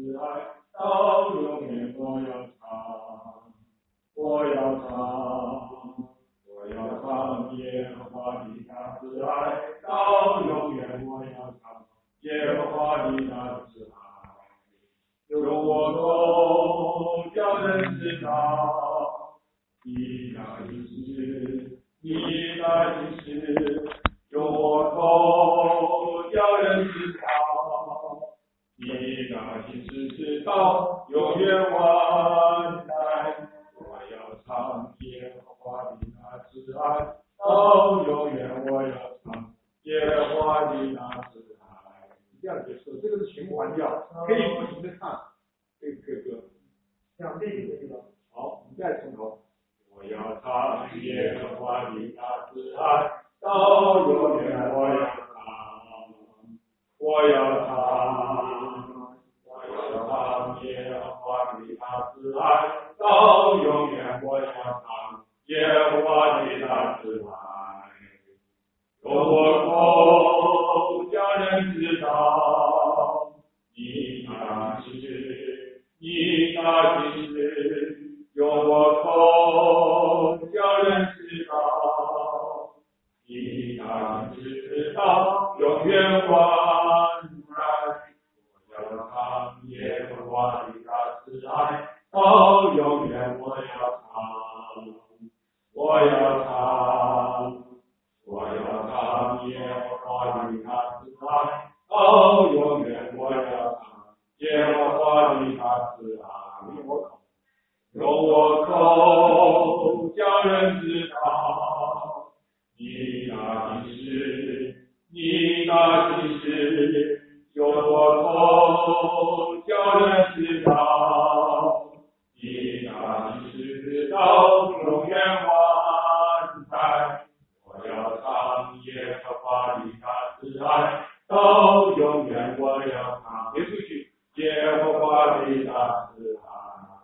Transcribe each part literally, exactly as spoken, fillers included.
慈爱，到永远我要唱，我要唱，我要唱耶和华的大慈爱，到永远我要唱耶和华的大慈爱。用我口叫人知道你的意思，你的意思，用我口叫人知道你的意思，直到永远万代。我要唱耶和华的大慈爱，到永远我要唱耶和华的大慈爱。这样结束，这个是循环调，可以不停的唱这个歌。 讲这几个地方。 好，我们再从头。我要唱耶和华的大慈爱，到永远我要唱，我要唱，我要唱耶和华的大慈爱，到永远我要唱耶和华的大慈爱。用我口叫人知道你的心事，你的心事，用我口叫人知道你的心事，直到永远万代。我要唱耶和华的大慈爱，到永远我要唱，我要唱，我要唱耶和华的大慈爱，到永远我要唱耶和华的大慈爱。用我口叫人知道你的心事，你的心事，用我口叫人知道你的心事，直到永远万代。我要唱耶和华的大慈爱，到永远我要唱，别出去，耶和华的大慈爱。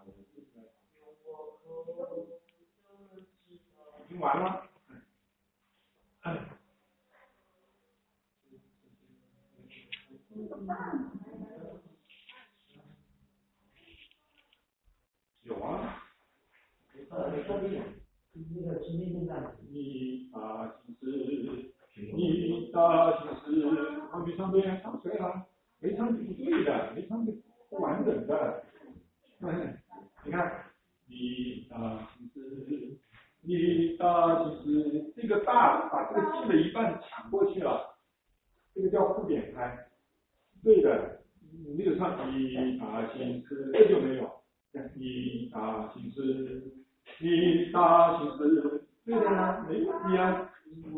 听完了？有啊。 呃，上面那个今天正在。 你的心事，你的心事，唱对唱对呀，唱对了，没唱就不对的，没唱就不完整的。嗯，你看，你的心事。你的其实这个大把这个记的一半抢过去了，这个叫附点拍，对的，你没有唱你的心思，这就没有，你的心思，你的心思，对的呀，没问题啊。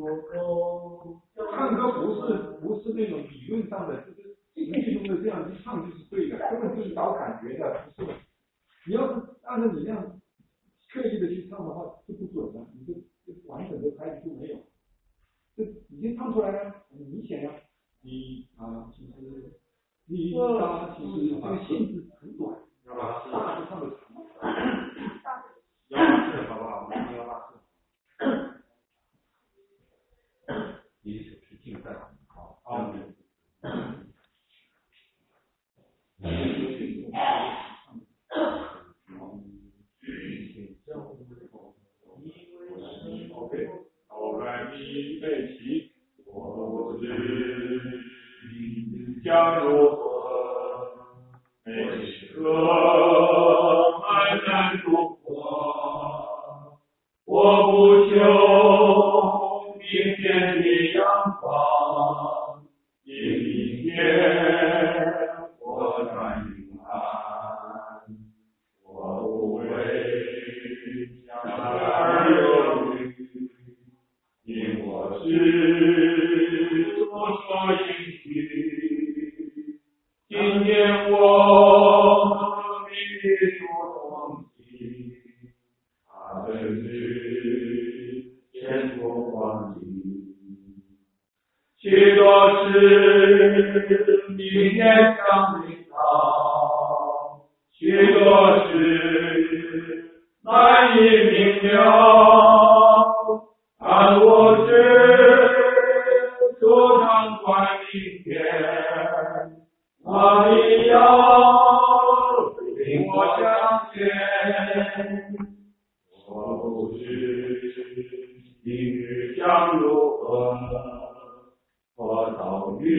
唱歌不是不是那种理论上的，就是静气中的这样去唱就是对的，根本就是找感觉的，不是。你要是按照你那样刻意的去唱的话，就不准了，你就完整的拍子就没有，这已经唱出来了，很明显了。你啊，其实你啊，其实这个性质很短，幺八四，大就唱的长。幺八四好不好？我们幺八四。一首是竞赛，好，好。后来你背起我知将如何每个漫然度过，我不求明天的阳光，一明天我转云岸，我不为相思而忧虑，因我是所说应许，今天我命里所同行，他真是天国光景，许多事明天将临到，许多事难以明了，但我是主掌管明天，哪里要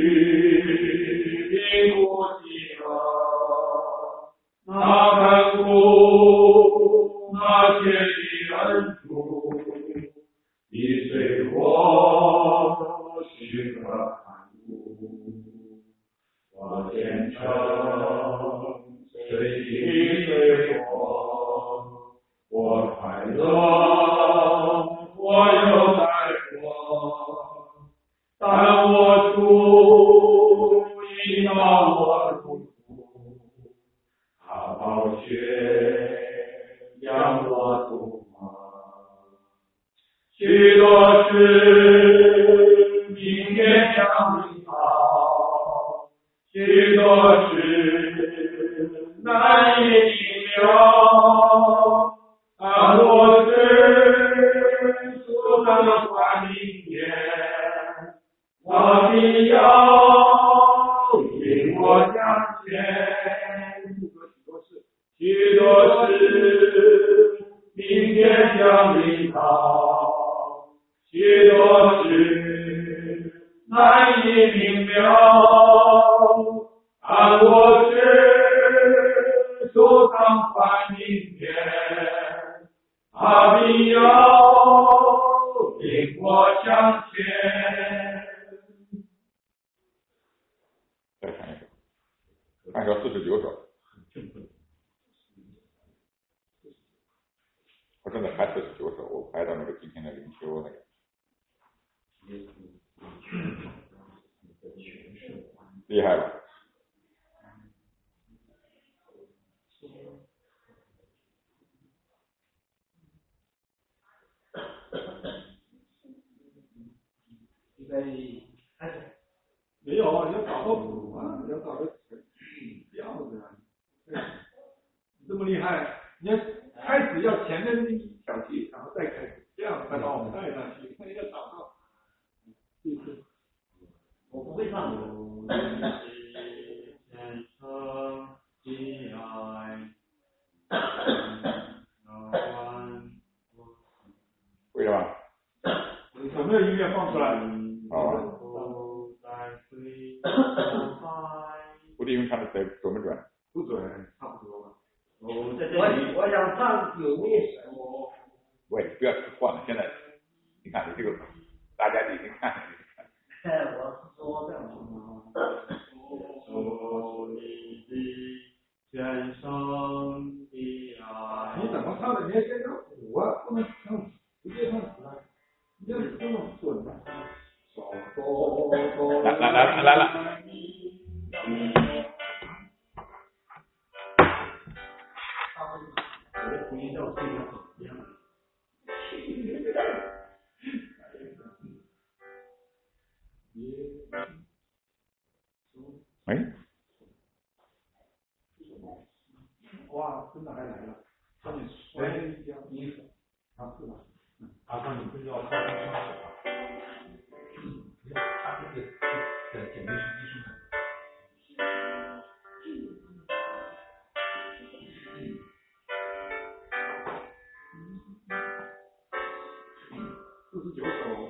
并不饥饿，那看顾那些的恩主，你随我时刻看顾，我虔诚随你随我，我快乐，我有爱我，但我主引导我入途，他宝血将我涂抹，许多事明天将美好，许多事难以明了，但我是所能管理天，我必要引我向前。许多事明天将美好，许多事难以明了，但我是所当管理天，他必要引我向前。 再唱一首，按照四十九首。我正在排四十九首，我排到那个今天的灵修那个。厉害了。 预备开始。 没有啊，你要找到谱啊，你要找到调子啊。你这么厉害，你要开始要前面第一小节，然后再开始，这样才把我们带上去。那要找到。 我不会唱的。 会了吗？ 有没有音乐放出来？ 好啊。不利用唱的准准不准？ 不准，差不多吧。 我在这里，我想唱有灭神哦。 喂，不要吃换了，现在你看你这个，大家已经看了。 哎，我是说这样子。 说你的天上的爱。你怎么唱的？你要先唱谱啊，不能唱直接唱词啊，你要这么准啊。 来来来来来。 我的福音叫我这边走一样。 哎。 哇，真的还来了！让你摔一跤，你啊是吧？嗯，阿康，你不要靠近他。他这个的简历是医生。四十九首。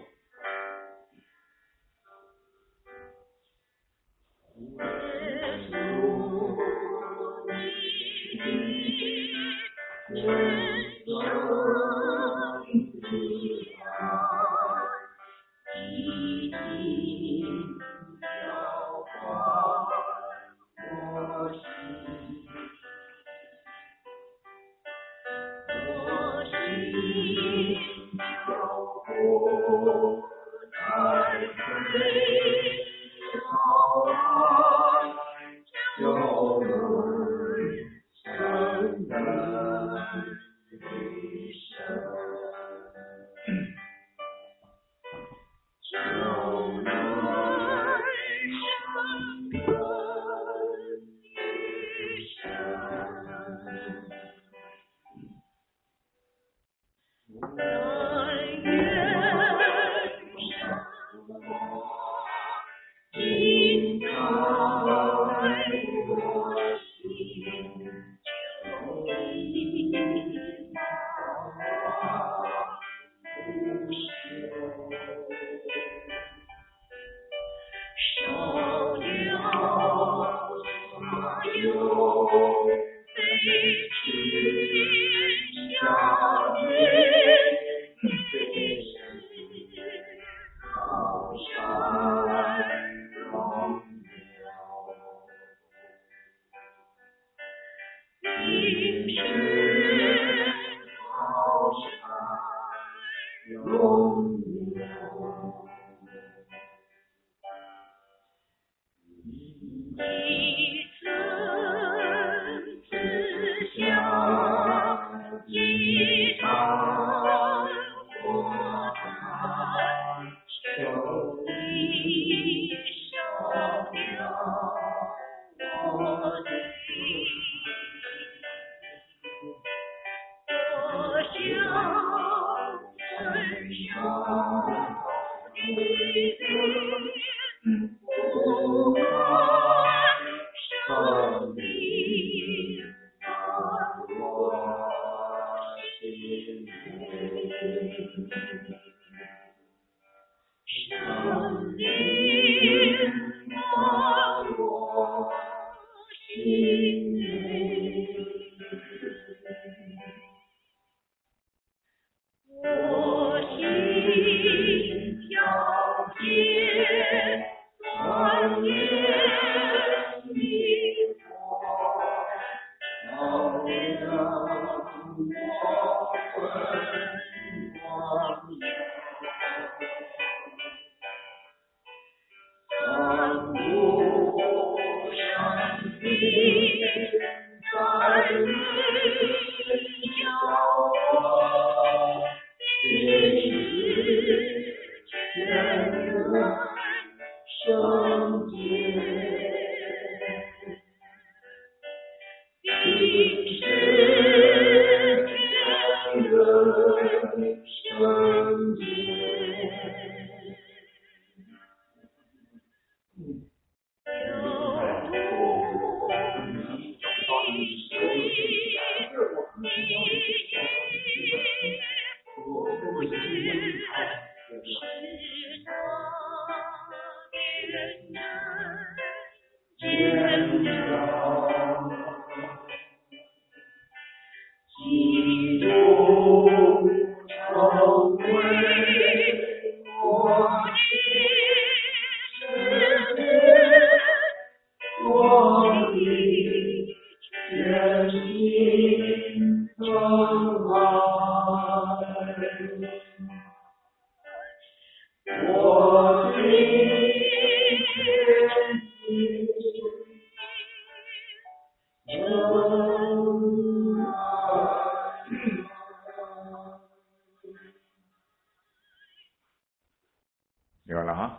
有了哈。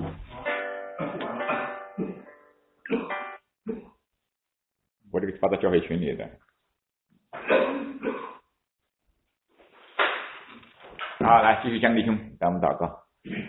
我这个发到教会群里的。好，来继续讲弟兄，咱们祷告。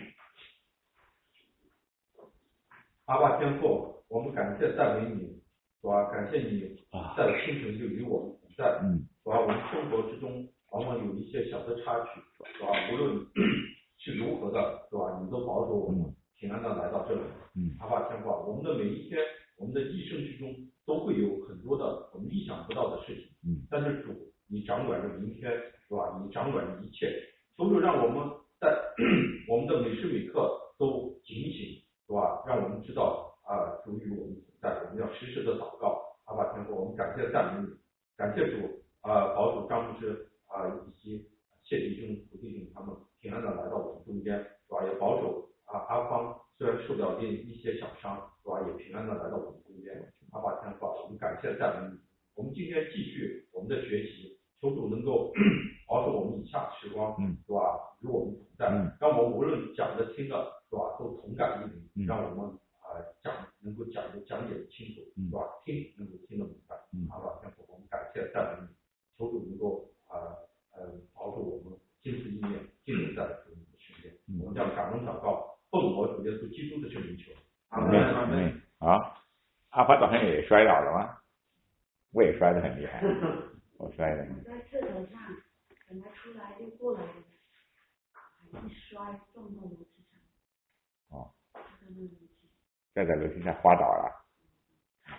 阿爸天父，我们感谢赞美你，主啊，感谢你在清晨就与我们同在。 嗯。 主啊，我们生活之中往往有一些小的插曲，主啊，无论是如何的，主啊，你都保守我们平安的来到这里。 嗯。 阿爸天父，我们的每一天，我们的一生之中都会有很多的我们意想不到的事情。 嗯。 但是主，你掌管着明天，是吧？你掌管着一切，求主让我们在我们的每时每刻都警醒，是吧？让我们知道啊，主与我们同在，我们要时时的祷告。阿爸天父，我们感谢赞美你，感谢主啊，保主张牧师啊以及谢弟兄、胡弟兄他们平安的来到我们中间，是吧？也保守啊阿芳虽然受到一一些小伤，是吧？也平安的来到我们中间。阿爸天父，我们感谢赞美你。我们今天继续我们的学习，求主能够保守我们以下时光， 嗯， 是吧？与我们同在， 嗯， 让我们无论讲的听的，是吧？都同感一灵， 嗯， 让我们啊、呃、讲能够讲的讲解的清楚， 嗯， 是吧？听能够听得明白。 嗯， 阿爸天父，我们感谢赞美你，求主能够啊呃保守我们心思意念尽都在主你的身边。 嗯， 我们将感恩祷告，奉我主耶稣基督的圣名求。阿门。 阿门。好，阿发早上也摔倒了吗？我也摔得很厉害，我摔的。 我在厕所上，等他出来又过来了，还一摔撞到楼梯上。 哦。 在那楼梯。 再在楼梯上滑倒了。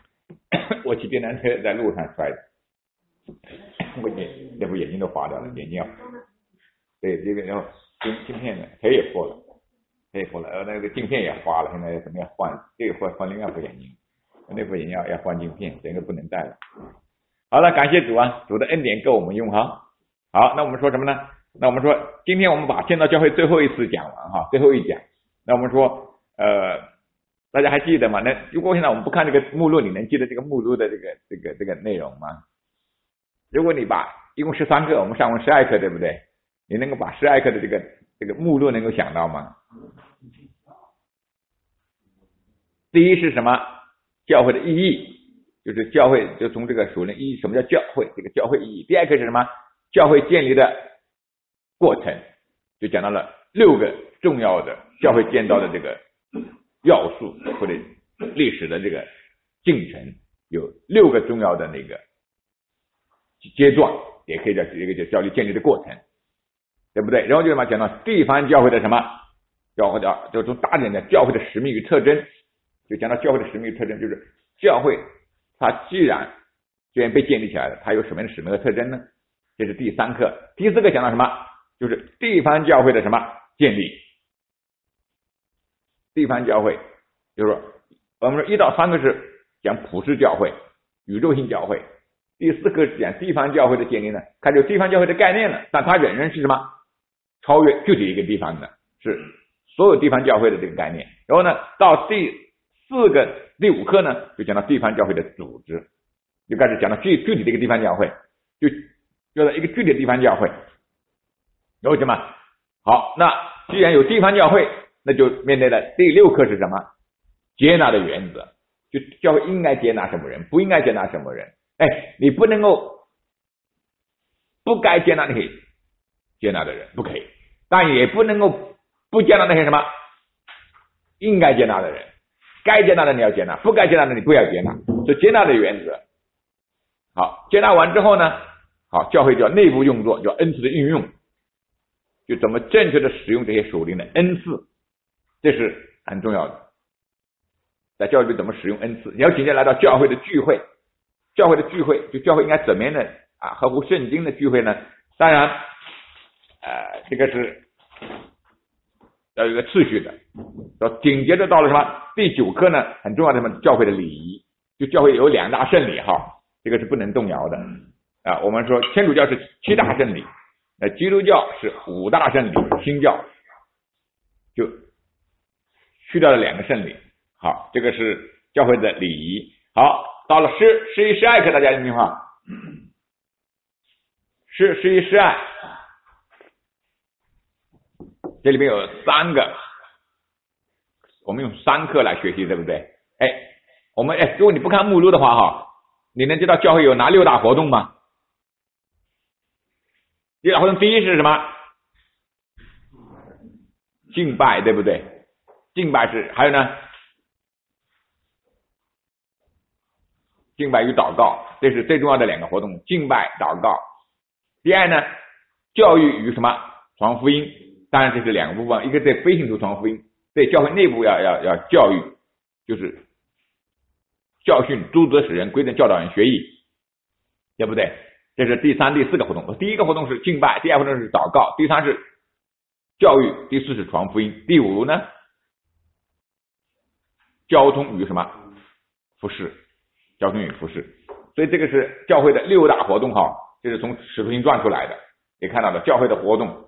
我骑电单车在路上摔的，我眼那不眼睛都花掉了，眼睛要对这个然后镜镜片呢黑也破了，黑也破了，然后那个镜片也花了，现在怎么样换？这个换换另外一副眼镜，那副眼镜要要换镜片，整个不能戴了。好了，感谢主啊，主的恩典够我们用哈。好，那我们说什么呢？那我们说今天我们把建造教会最后一次讲完哈，最后一讲。那我们说呃，大家还记得吗？那如果现在我们不看这个目录，你能记得这个目录的这个这个这个内容吗？如果你把一共十三课，我们上完十二课，对不对？你能够把十二课的这个这个目录能够想到吗？第一是什么？教会的意义，就是教会就从这个属灵意义，什么叫教会？这个教会意义。第二个是什么？教会建立的过程，就讲到了六个重要的教会建造的这个要素或者历史的这个进程，有六个重要的那个阶段，也可以叫一个叫教会建立的过程，对不对？然后就什么讲到地方教会的什么教会的，就从大点的教会的使命与特征，就讲到教会的使命与特征，就是教会它既然既然被建立起来了，它有什么样的使命和特征呢？这是第三课。第四个讲到什么？就是地方教会的什么建立。地方教会就是说我们说一到三个是讲普世教会、宇宙性教会，第四个是讲地方教会的建立呢，它就地方教会的概念了，但它仍然是什么？超越具体一个地方的，是所有地方教会的这个概念。然后呢，到第四个第五课呢，就讲到地方教会的组织，就开始讲到具具体的一个地方教会，就叫做一个具体的地方教会。然后什么？好，那既然有地方教会，那就面对的第六课是什么？接纳的原则，就教会应该接纳什么人，不应该接纳什么人。哎，你不能够不该接纳那些接纳的人，不可以，但也不能够不接纳那些什么应该接纳的人。该接纳的你要接纳，不该接纳的你不要接纳，所以接纳的原则。好，接纳完之后呢，好，教会叫内部用作，叫恩赐的运用，就怎么正确的使用这些属灵的恩赐，这是很重要的。在教会里怎么使用恩赐？你要紧接着来到教会的聚会，教会的聚会，就教会应该怎么样的啊合乎圣经的聚会呢？当然，呃，这个是要有一个次序的。然后紧接着到了什么？第九课呢，很重要的什么？教会的礼仪，就教会有两大圣礼哈，这个是不能动摇的啊。我们说天主教是七大圣礼，那基督教是五大圣礼，新教就去掉了两个圣礼。好，这个是教会的礼仪。好，到了十、十一、十二课，大家听听话。十、十一、十二，这里面有三个，我们用三课来学习，对不对？哎，我们哎，如果你不看目录的话，哈，你能知道教会有哪六大活动吗？六大活动第一是什么？敬拜，对不对？敬拜是，还有呢？敬拜与祷告，这是最重要的两个活动，敬拜、祷告。第二呢，教育与什么？传福音。当然这是两个部分，一个对非信徒传福音，对教会内部要要要教育，就是教训、诸责使人、规正教导人学艺，对不对？这是第三、第四个活动。第一个活动是敬拜，第二个活动是祷告，第三是教育，第四是传福音，第五呢，交通与什么？服侍。交通与服侍，所以这个是教会的六大活动哈，这是从使徒行传出来的，也看到了教会的活动，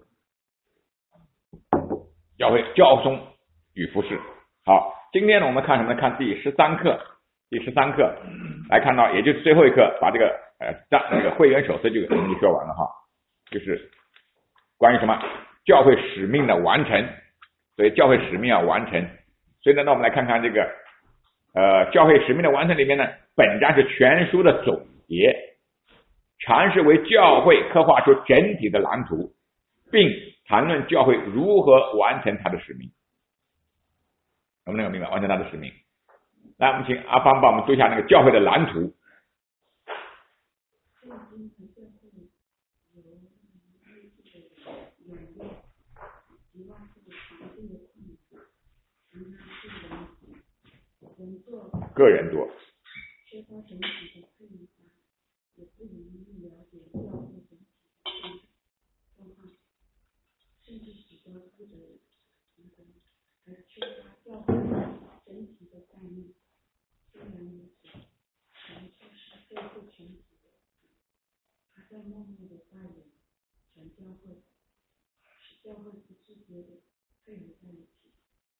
教会交通与服侍。好，今天呢我们看什么呢？看第十三课，第十三课来看到，也就是最后一课，把这个呃那个会员手册就我们就说完了哈，就是关于什么教会使命的完成，所以教会使命要完成。所以呢，那我们来看看这个呃教会使命的完成里面呢。本章是全书的总结，尝试为教会刻画出整体的蓝图，并谈论教会如何完成他的使命。能不能有明白完成他的使命？来，我们请阿芳帮我们读一下那个教会的蓝图。个人多。 缺乏整体的配合法，也不容易了解教会整体的状况，甚至许多负责人成功，而缺乏教会整体的概念。虽然如此，神就是对付全体的，他在默默的带领全教会，使教会不自觉的配合在一起，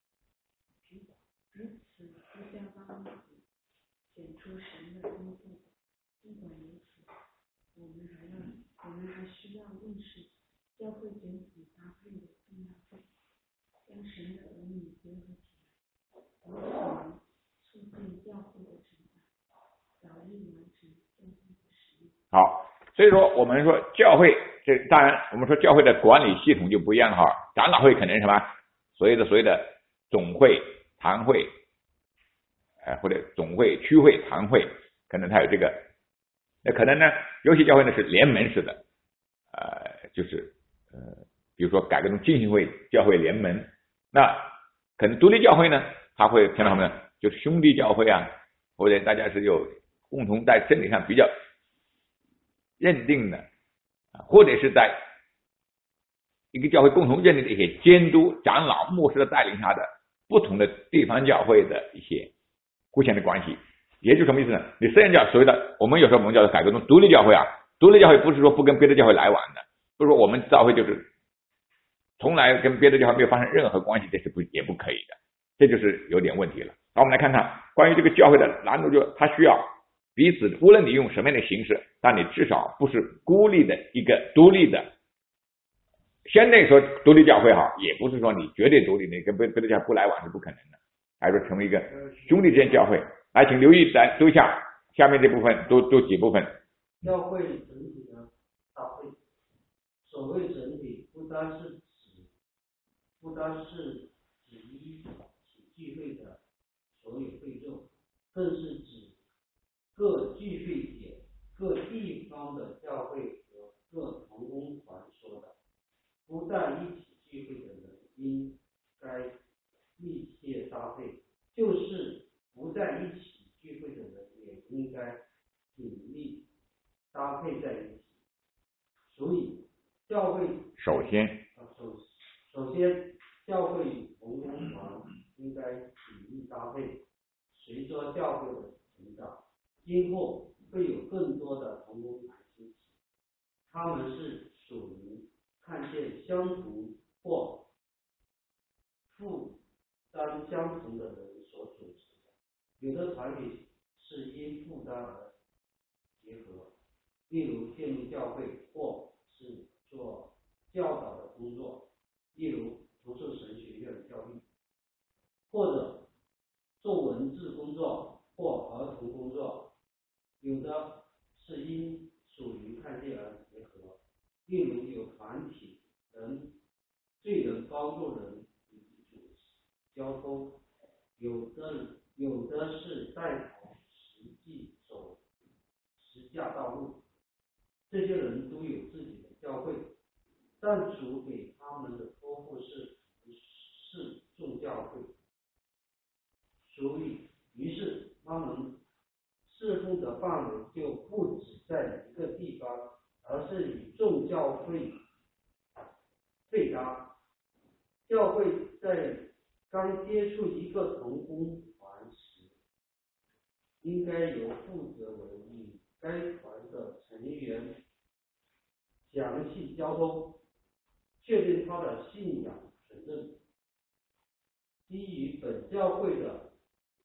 如此互相帮助，显出神的丰富。尽管如此，我们还要我们还需要认识教会整体搭配的重要性，将神的儿女结合起来，有可能促进教会的成长，早日完成教会的使命。 好，所以说我们说教会，这当然我们说教会的管理系统就不一样了哈。长老会可能什么所谓的所谓的总会、堂会，呃或者总会、区会、堂会，可能它有这个。那可能呢，有些教会呢是联盟式的，呃，就是呃，比如说改革中浸信会教会联盟，那可能独立教会呢，他会听到什么呢？就是兄弟教会啊，或者大家是有共同在真理上比较认定的，或者是在一个教会共同认定的一些监督、长老、牧师的带领下的不同的地方教会的一些互相的关系。也就是什么意思呢？你私人教所谓的，我们有时候我们叫做改革中独立教会啊，独立教会不是说不跟别的教会来往的，不是说我们教会就是从来跟别的教会没有发生任何关系，这是不也不可以的，这就是有点问题了。好，我们来看看关于这个教会的难度，就它需要彼此，无论你用什么样的形式，但你至少不是孤立的一个独立的。现在说独立教会哈，也不是说你绝对独立，你跟别的教会不来往是不可能的，还是说成为一个兄弟之间教会。来，请留意来读一下下面这部分，读读几部分。 教会整体的搭配，所谓整体，不单是指不单是指一起聚会的所有会众，更是指各聚会点、各地方的教会和各同工团说的。不但一起聚会的人应该密切搭配，就是不在一起聚会的人也应该紧密搭配在一起。所以教会首先首首先教会与同工团应该紧密搭配。随着教会的成长，今后会有更多的同工团兴起，他们是属于看见相同或负担相同的人所组成的。有的团体是因负担而结合，例如建立教会，或是做教导的工作，例如读圣神学院教育，或者做文字工作或儿童工作。有的是因属于看见而结合，例如有团体人最能帮助人与主交通，有的有的是带头实际走实价道路。这些人都有自己的教会，但主给他们的托付是是众教会，所以于是他们侍奉的范围就不止在一个地方，而是与众教会配搭。教会在刚接触一个同工团时，应该由负责人与该团的成员详细交通，确定他的信仰纯正，基于本教会的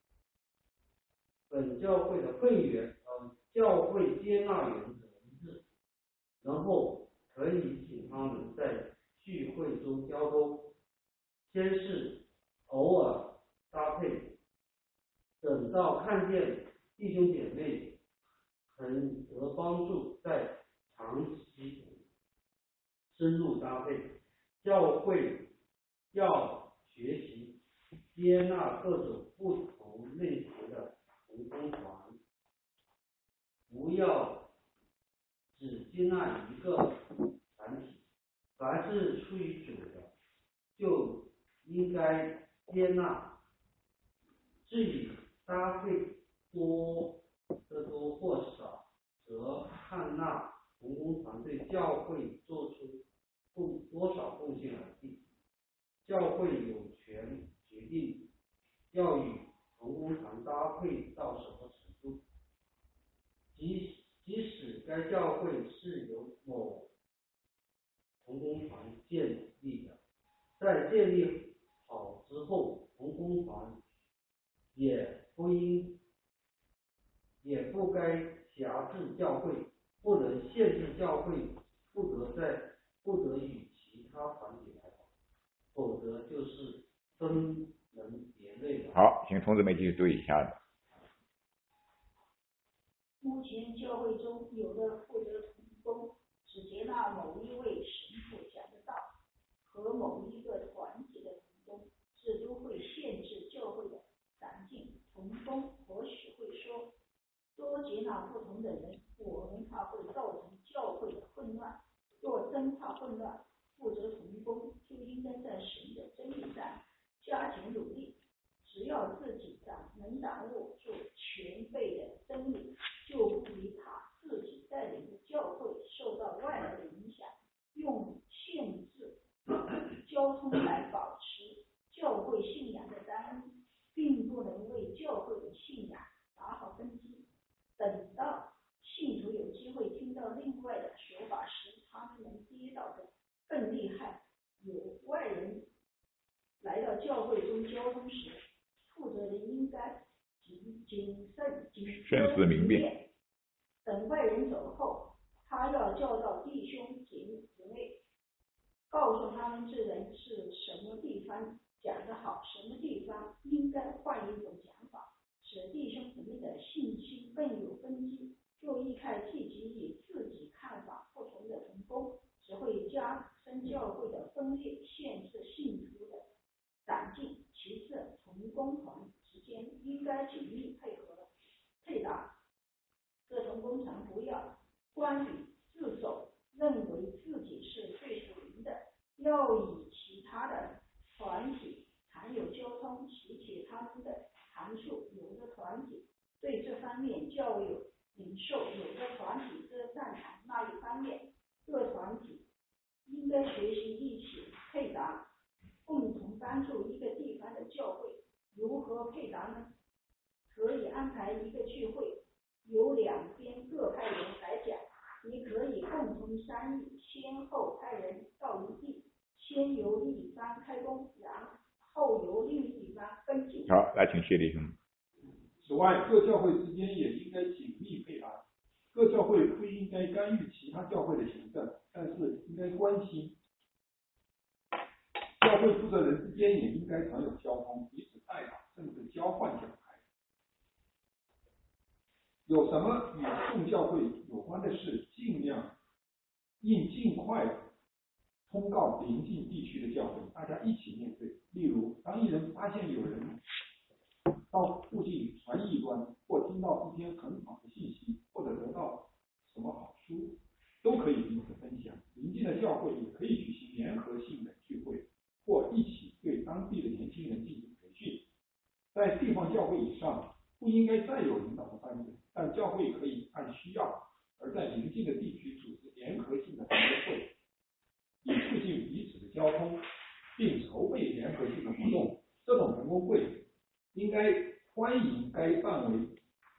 本教会的会员和教会接纳原则一致，然后可以请他们在聚会中交通，先是偶尔搭配，等到看见弟兄姐妹很得帮助，再长期深入搭配。教会要学习接纳各种不同类型的同工团，不要只接纳一个团体，凡是出于主的，就应该接纳。至于搭配多或多或少，则看那同工团对教会做出贡多少贡献而定。教会有权决定要与同工团搭配到什么程度，即即使该教会是由某同工团建立的，在建立好之后，同工团也不应也不该辖制教会，不能限制教会不得在不得与其他团体来往，否则就是分门别类了。 好，请同志们继续读一下。 目前教会中有的负责同工只接纳某一位神父讲的道和某一个团体的同工，这都会限制教会的长进。同工或许会说，多接纳不同的人，我们怕会造成教会的混乱。若真怕混乱，负责同工就应该在神的真理上加紧努力。只要自己掌能掌握住全备的真理，就不理怕自己带领的教会受到外来的影响，用限制交通来保持教会信仰的单一，并不能为教会的信仰打好根基。等到信徒有机会听到另外的说法时，他们能跌倒的更厉害。有外人来到教会中交通时，负责人应该谨谨慎谨慎思明辨。 等外人走后，他要教导弟兄姐妹，告诉他们这人是什么地方讲得好，什么地方应该换一种讲法，使弟兄姊妹的信心更有根基。若一开积极与自己看法不同的同工，只会加深教会的分裂，限制信徒的长进。其次，同工团之间应该紧密配合配搭，各同工团不要官比自守，认为自己是最属灵的，要与其他的团体常有交通，提起他们的长处。有的团体对这方面较有领受，有的团体则赞成那一方面。各团体应该学习一起配搭，共同帮助一个地方的教会。如何配搭呢？可以安排一个聚会，由两边各派人来讲，也可以共同商议，先后派人到一地，先由一方开工，然后由另一方跟进。 好，来请谢弟兄。 此外，各教会之间也应该紧密配搭。各教会不应该干预其他教会的行政，但是应该关心。教会负责人之间也应该常有交通，彼此代祷，甚至交换讲台。有什么与众教会有关的事，尽量应尽快通告邻近地区的教会，大家一起面对。例如，当一人发现有人到附近传异端，或听到一篇很好的信息，或者得到什么好书，都可以彼此分享。邻近的教会也可以举行联合性的聚会，或一起对当地的年轻人进行培训。在地方教会以上，不应该再有领导的班子，但教会可以按需要而在邻近的地区组织联合性的同工会，以促进彼此的交通，并筹备联合性的活动。这种同工会应该欢迎该范围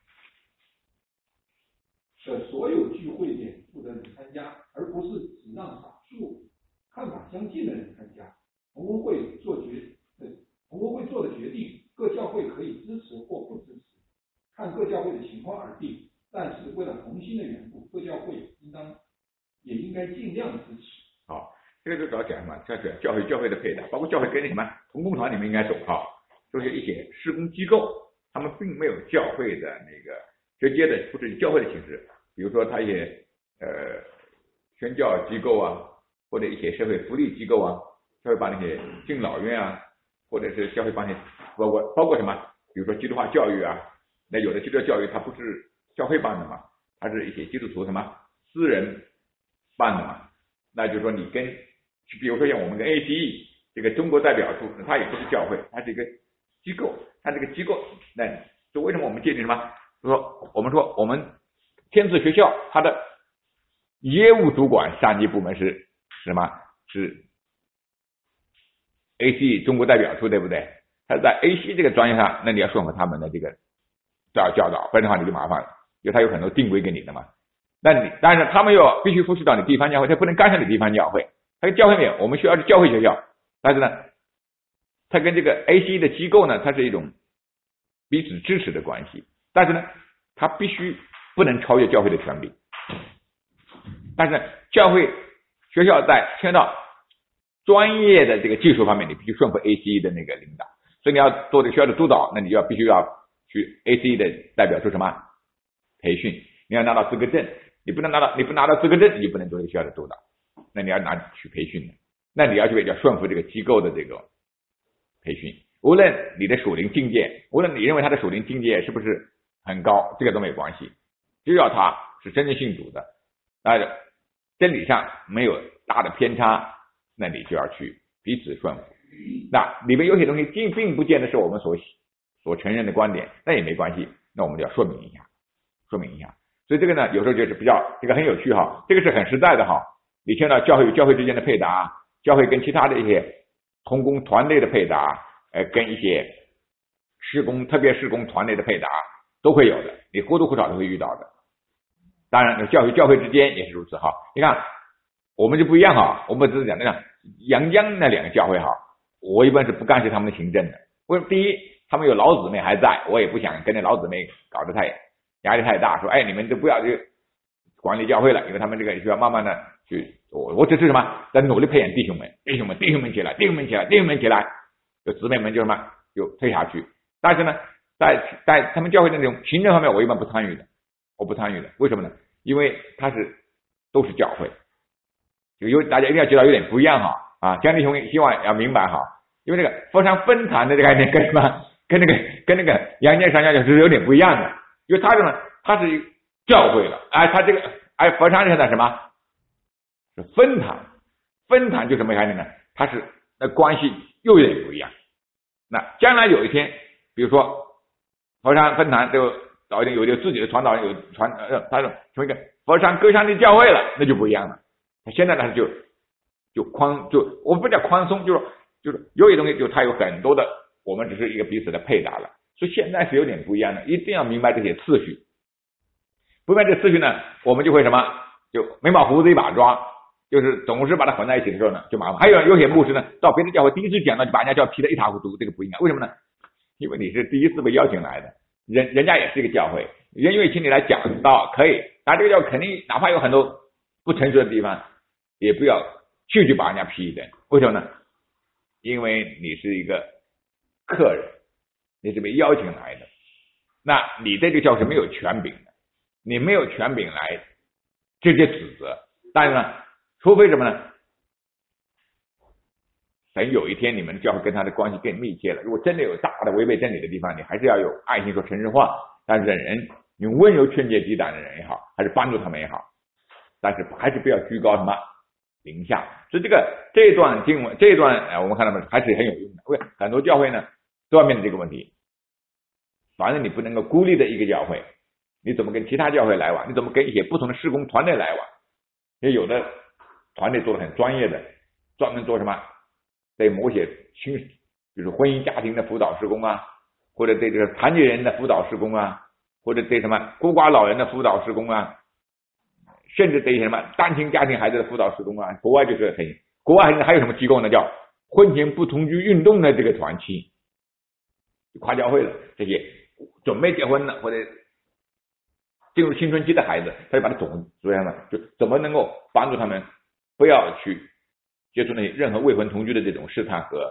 的所有聚会点负责人参加，而不是只让少数看法相近的人参加。同工会做决呃同工会做的决定，各教会可以支持或不支持，看各教会的情况而定。但是为了同心的缘故，各教会应当也应该尽量支持。 好，这个就主要讲什么？这是教会教会的配搭，包括教会跟那什么同工团，你们应该懂哈，就是一些施工机构，他们并没有教会的那个直接的，不是以教会的形式，比如说他一些呃宣教机构啊，或者一些社会福利机构啊，教会把那些敬老院啊，或者是教会把那些包括包括什么，比如说基督化教育啊，那有的基督教育它不是教会办的嘛，它是一些基督徒什么私人办的嘛，那就是说你跟比如说像我们跟 A C E 这个中国代表处，它也不是教会，它是一个机构，它这个机构，那就为什么我们界定什么说我们说我们天赐学校它的业务主管上级部门是什么？是 A C 中国代表处，对不对？他在 A C 这个专业上，那你要顺服他们的这个教教导，不然的话你就麻烦了，因为他有很多定规给你的嘛。那你但是他们又必须服侍到你地方教会，他不能干涉你地方教会。他跟教会没有，我们学校是教会学校，但是呢，他跟这个 A C 的机构呢，它是一种彼此支持的关系。但是呢，他必须不能超越教会的权柄。但是教会学校在牵到专业的这个技术方面，你必须顺服 A C 的那个领导。所以你要做这个学校的督导，那你就要必须要去 A C 的代表处什么培训，你要拿到资格证，你不能拿到你不拿到资格证，你就不能做这个学校的督导。那你要拿去培训的，那你要去要顺服这个机构的这个培训。无论你的属灵境界，无论你认为他的属灵境界是不是很高，这个都没有关系，只要他是真正信主的，那真理上没有大的偏差，那你就要去彼此顺服。那里面有些东西并并不见得是我们所所承认的观点，那也没关系，那我们就要说明一下，说明一下。所以这个呢，有时候就是比较这个很有趣哈，这个是很实在的哈。你听到教会与教会之间的配搭，教会跟其他的一些同工团队的配搭，呃，跟一些施工特别施工团队的配搭都会有的，你或多或少都会遇到的。当然，教会教会之间也是如此哈。你看，我们就不一样哈，我们只是讲那样阳江那两个教会哈。我一般是不干涉他们的行政的。为第一，他们有老姊妹还在，我也不想跟那老姊妹搞得太压力太大，说哎你们都不要去管理教会了，因为他们这个需要慢慢的去，我我只是什么在努力培养弟兄们，弟兄们弟兄们起来，弟兄们起来，弟兄们起来，就姊妹们就什么就退下去。但是呢，在在他们教会的那种行政方面，我一般不参与的，我不参与的。为什么呢？因为他是都是教会，就有大家一定要知道有点不一样哈。啊，江弟兄希望要明白哈，因为这个佛山分坛的这个概念跟什么，跟那个跟那个阳间上教是有点不一样的，因为他这呢，他是教会了，哎，他这个哎佛山是什么？是分坛，分坛就什么概念呢？它是那关系又有点不一样。那将来有一天，比如说佛山分坛就早一点有有自己的传导人，有传呃，他说成为一个佛山歌山的教会了，那就不一样了。他现在呢就。就宽就我不叫宽松，就是就是有些东西就它有很多的，我们只是一个彼此的配搭了，所以现在是有点不一样的，一定要明白这些次序。不明白这次序呢，我们就会什么就眉毛胡子一把抓，就是总是把它混在一起的时候呢就麻烦。还有有些牧师呢到别的教会第一次讲到就把人家教批得一塌糊涂，这个不应该。为什么呢？因为你是第一次被邀请来的，人人家也是一个教会，人愿意请你来讲道可以，但这个教会肯定哪怕有很多不成熟的地方，也不要去去把人家批的。为什么呢？因为你是一个客人，你是被邀请来的，那你对这个教会是没有权柄的，你没有权柄来直接指责。但是呢，除非什么呢？等有一天你们的教会跟他的关系更密切了，如果真的有大的违背真理的地方，你还是要有爱心说诚实话，但是忍人用温柔劝诫抵挡的人也好，还是帮助他们也好，但是还是不要居高什么临下。所以这个这一段经文这一段呃，我们看到还是很有用的。因为很多教会呢都要面对这个问题，反正你不能够孤立的一个教会，你怎么跟其他教会来往？你怎么跟一些不同的事工团队来往？因为有的团队做的很专业的，专门做什么对某些亲，比如婚姻家庭的辅导事工啊，或者对这个残疾人的辅导事工啊，或者对什么孤寡老人的辅导事工啊，甚至对什么单亲家庭孩子的辅导事工啊。国外就是很国外还有什么机构呢？叫婚前不同居运动的这个团体，跨教会了，这些准备结婚了或者进入青春期的孩子，他就把它总主要呢，就怎么能够帮助他们不要去接触那些任何未婚同居的这种试探和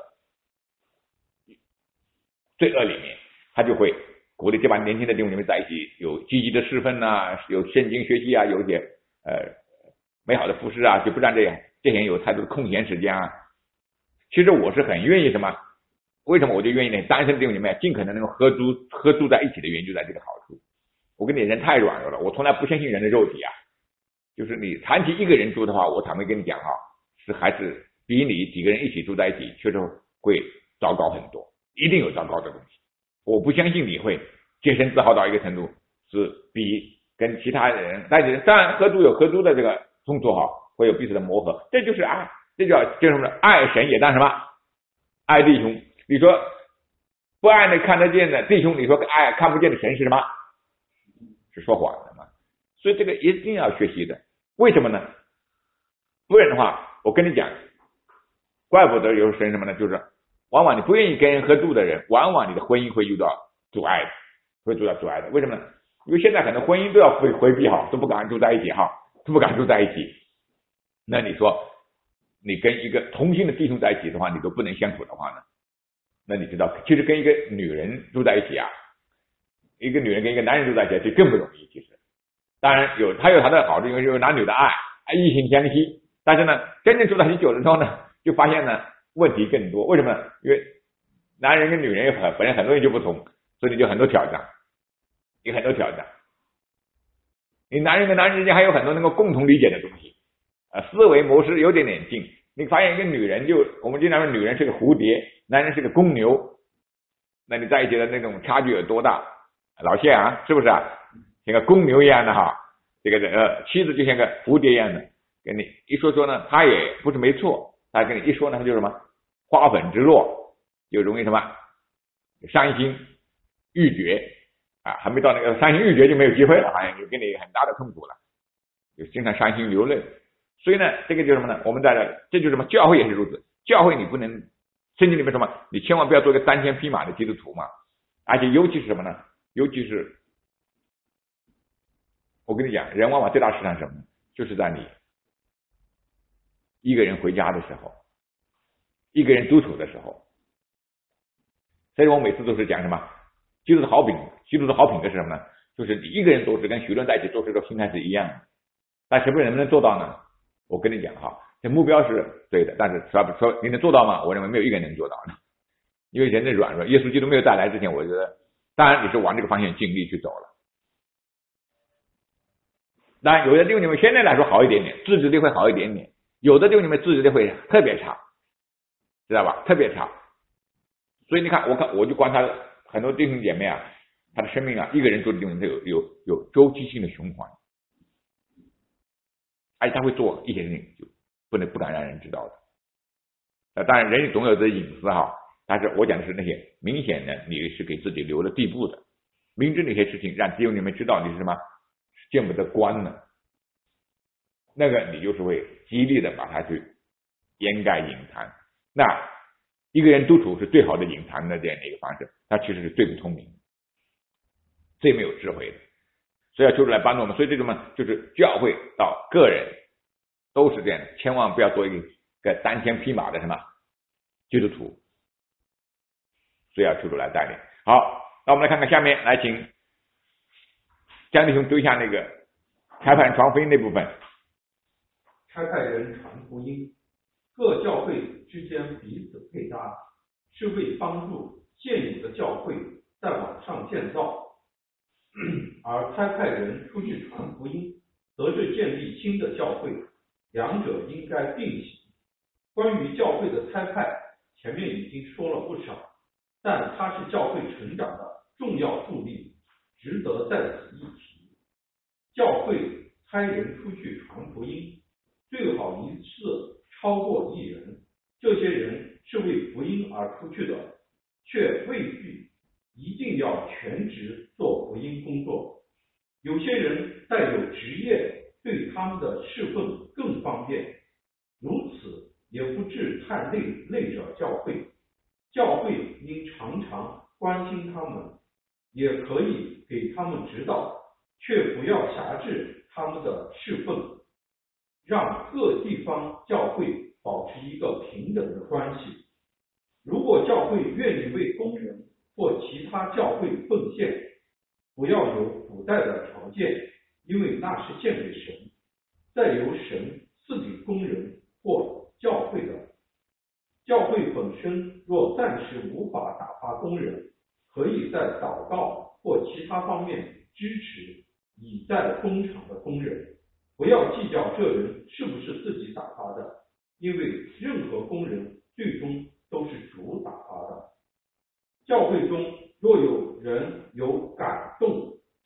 罪恶里面，他就会鼓励这帮年轻的弟兄姊妹在一起有积极的侍奉啊，有圣经学习啊，有一些呃美好的服饰啊，就不让这这些人有太多的空闲时间啊。其实我是很愿意什么？为什么我就愿意呢？单身的弟兄姊妹尽可能能够合租合住在一起的原因就在这个好处。我跟你人太软弱了，我从来不相信人的肉体啊。就是你长期一个人住的话，我坦白跟你讲哈，是还是比你几个人一起住在一起，确实会糟糕很多，一定有糟糕的东西。我不相信你会洁身自好到一个程度， 是比跟其他人，但是当然合租有合租的这个冲突哈，会有彼此的磨合，这就是爱，这叫叫什么？爱神也当什么？爱弟兄。你说不爱那看得见的弟兄，你说爱看不见的神是什么？是说谎的嘛？所以这个一定要学习的。为什么呢？不然的话，我跟你讲，怪不得有神什么呢？就是往往你不愿意跟人合住的人，往往你的婚姻会遇到阻碍的，会遇到阻碍的。为什么呢？因为现在很多婚姻都要回回避哈，都不敢住在一起哈，都不敢住在一起。那你说，你跟一个同性的弟兄在一起的话，你都不能相处的话呢？那你知道，其实跟一个女人住在一起啊，一个女人跟一个男人住在一起，这更不容易。其实，当然有他有他的好处，因为有男女的爱，异性相吸。但是呢，真正住在一起久了之后呢，就发现呢问题更多。为什么？因为男人跟女人很本来很多人就不同，所以你就很多挑战，有很多挑战。你男人跟男人之间还有很多能够共同理解的东西，啊，思维模式有点点近。你发现一个女人就，我们经常说女人是个蝴蝶，男人是个公牛，那你在一起的那种差距有多大？老谢啊，是不是啊？像个公牛一样的哈，这个呃妻子就像个蝴蝶一样的，跟你一说说呢，他也不是没错，他跟你一说呢，他就什么花粉之落，就容易什么伤心欲绝啊，还没到那个伤心欲绝就没有机会了，好像就给你很大的痛苦了，就经常伤心流泪。所以呢，这个就是什么呢？我们在这，这就是什么？教会也是如此。教会你不能，圣经里面什么？你千万不要做一个单枪匹马的基督徒嘛。而且尤其是什么呢？尤其是，我跟你讲，人往往最大市场是什么呢？就是在你一个人回家的时候，一个人独处的时候。所以我每次都是讲什么？基督的好品，基督的好品格是什么呢？就是你一个人做事跟许多人在一起做事的心态是一样的。但是不是能不能做到呢？我跟你讲哈，这目标是对的，但是说说你能做到吗？我认为没有一个人能做到的，因为人的软弱，耶稣基督没有带来之前，我觉得当然你是往这个方向尽力去走了。当然有的弟兄姊妹现在来说好一点点，自制力会好一点点，有的弟兄姊妹自制力会特别差，知道吧？特别差。所以你看，我看我就观察很多弟兄姐妹啊，他的生命啊，一个人做的弟兄有有有周期性的循环。而且他会做一些事情，就不能不敢让人知道的。呃，当然人总有的隐私哈，但是我讲的是那些明显的你是给自己留了地步的，明知那些事情让弟兄姊妹知道你是什么见不得光的，那个你就是会极力的把它去掩盖隐藏。那一个人独处是最好的隐藏的这样的一个方式，它其实是最不聪明的，最没有智慧的。所以要求主来帮助我们，所以这种呢，就是教会到个人都是这样的，千万不要做一个单枪匹马的什么基督徒，所以要求主来带领。好，那我们来看看下面，来请江弟兄读一下那个差派传福音那部分。 差派人传福音，各教会之间彼此配搭，是为帮助现有的教会再往上建造。而差派人出去传福音，则是建立新的教会，两者应该并行。关于教会的差派，前面已经说了不少，但它是教会成长的重要助力，值得在此一提。教会差人出去传福音，最好一次超过一人，这些人是为福音而出去的，却未必一定要全职做福音工作。有些人带有职业，对他们的侍奉更方便，如此也不致太累累着教会。教会应常常关心他们，也可以给他们指导，却不要辖制他们的侍奉，让各地方教会保持一个平等的关系。如果教会愿意为工人或其他教会奉献，不要有附带的条件，因为那是献给神，再由神赐给工人或教会的。教会本身若暂时无法打发工人，可以在祷告或其他方面支持已在工厂的工人，不要计较这人是不是自己打发的，因为任何工人最终都是主打发的。教会中若有人有感动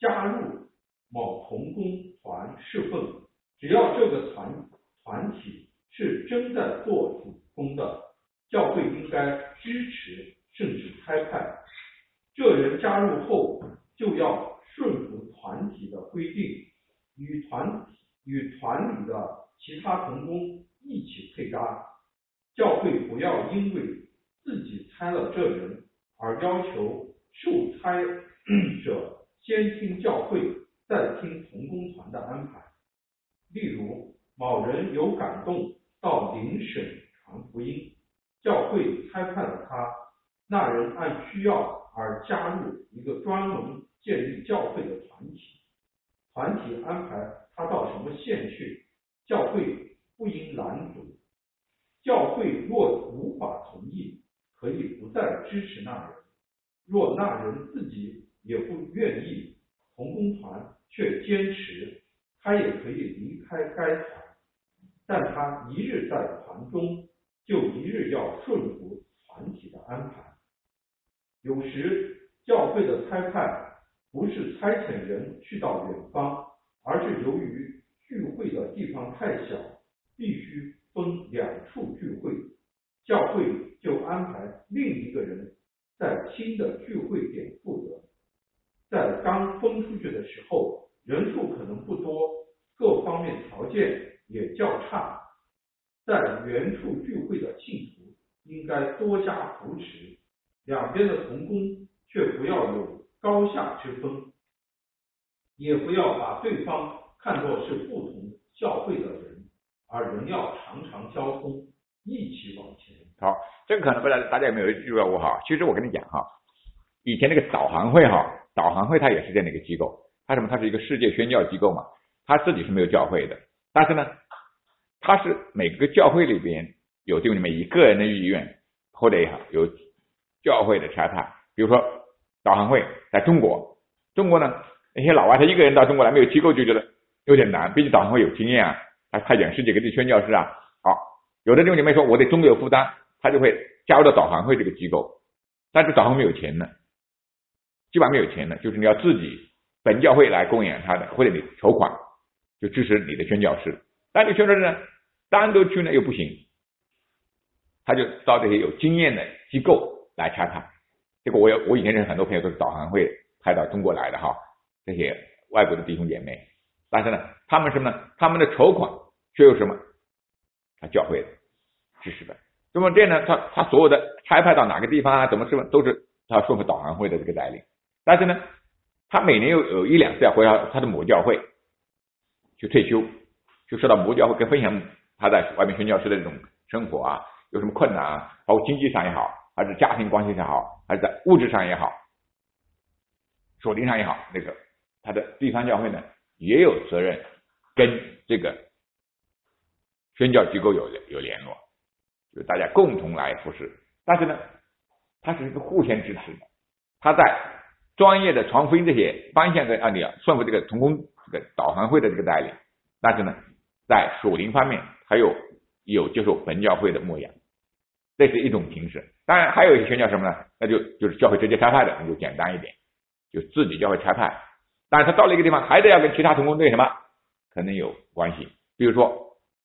加入某同工团侍奉，只要这个团团体是真在做主工的，教会应该支持甚至开派。这人加入后就要顺服团体的规定，与团体与团里的其他同工一起配搭。教会不要因为自己差了这人而要求受差者先听教会再听同工团的安排。例如某人有感动到邻省传福音，教会差派了他，那人按需要而加入一个专门建立教会的团体，团体安排他到什么县去，教会不应拦阻。教会若无法同意，可以不再支持那人。若那人自己也不愿意，同工团却坚持，他也可以离开该团，但他一日在团中，就一日要顺服团体的安排。有时教会的差派不是差遣人去到远方，而是由于聚会的地方太小，必须分两处聚会，教会就安排另一个人在新的聚会点负责。在刚分出去的时候，人数可能不多，各方面条件也较差，在原处聚会的信徒应该多加扶持，两边的同工却不要有高下之分，也不要把对方看作是不同教会的人，而人要常常交通，一起往前。 好，这个可能不知道大家有没有注意过哈？其实我跟你讲哈，以前那个导航会哈，导航会它也是这样的一个机构，它什么？它是一个世界宣教机构嘛，它自己是没有教会的，但是呢，它是每个教会里边有这么一个人的意愿，或者有教会的差派。比如说导航会在中国，中国呢那些老外他一个人到中国来没有机构就觉得有点难，毕竟导航会有经验啊，他派遣世界各地宣教师啊。好，有的弟兄姐妹说我对中国有负担，他就会加入到导航会这个机构，但是导航会没有钱的，基本上没有钱的，就是你要自己本教会来供养他的，或者你筹款就支持你的宣教师。但是宣教师呢单独去呢又不行，他就到这些有经验的机构来差派。这个我有我以前认识很多朋友都是导航会派到中国来的哈，这些外国的弟兄姐妹，但是呢他们什么呢？他们的筹款却有什么？他教会的支持的。那么这样呢，他他所有的差派到哪个地方啊，怎么是都是他顺服导航会的这个带领。但是呢，他每年有有一两次要回到他的母教会去退休，就受到母教会跟分享他在外面宣教师的这种生活啊，有什么困难啊，包括经济上也好，还是家庭关系上也好，还是在物质上也好，属灵上也好，那个他的地方教会呢也有责任跟这个宣教机构有有联络，就大家共同来服侍。但是呢，它是一个互相支持的。他在专业的传福音这些方向跟按理顺服这个同工这个导航会的这个带领，但是呢，在属灵方面还有有接受本教会的牧养，这是一种形式。当然还有一些宣教什么呢？那就就是教会直接差派的，那就简单一点，就自己教会差派。但是他到了一个地方，还得要跟其他同工队什么可能有关系。比如说，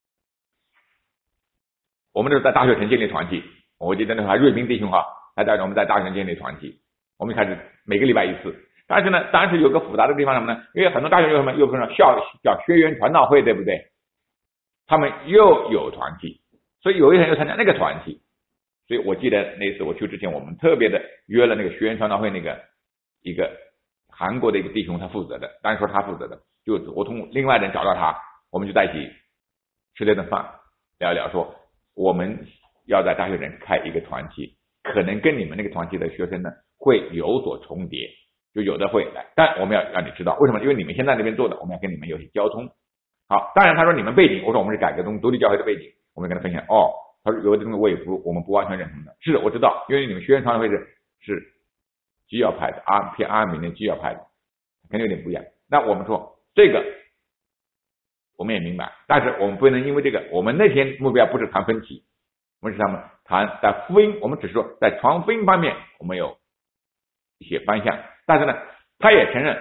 我们这是在大学城建立团体，我记得那时候还瑞斌弟兄哈，还带着我们在大学城建立团体。我们开始每个礼拜一次，但是呢，当时有个复杂的地方什么呢？因为很多大学有什么，又分成校叫学员传道会，对不对？他们又有团体，所以有一天又参加那个团体。所以我记得那次我去之前，我们特别的约了那个学员传道会那个一个韩国的一个弟兄，他负责的，当然说他负责的，就我从另外人找到他，我们就在一起吃这顿饭，聊一聊说我们要在大学城开一个团体，可能跟你们那个团体的学生呢会有所重叠，就有的会来，但我们要让你知道为什么？因为你们现在那边做的，我们要跟你们有些交通。好，当然他说你们背景，我说我们是改革中独立教会的背景，我们跟他分享。哦，他说有的东西我也不，我们不完全认同的。是，我知道，因为你们学院传道会是是基要派的，阿偏阿明的基要派的，肯定有点不一样。那我们说这个我们也明白，但是我们不能因为这个，我们那天目标不是谈分歧，我们是他们谈在福音，我们只是说在传福音方面我们有一些方向，但是呢，他也承认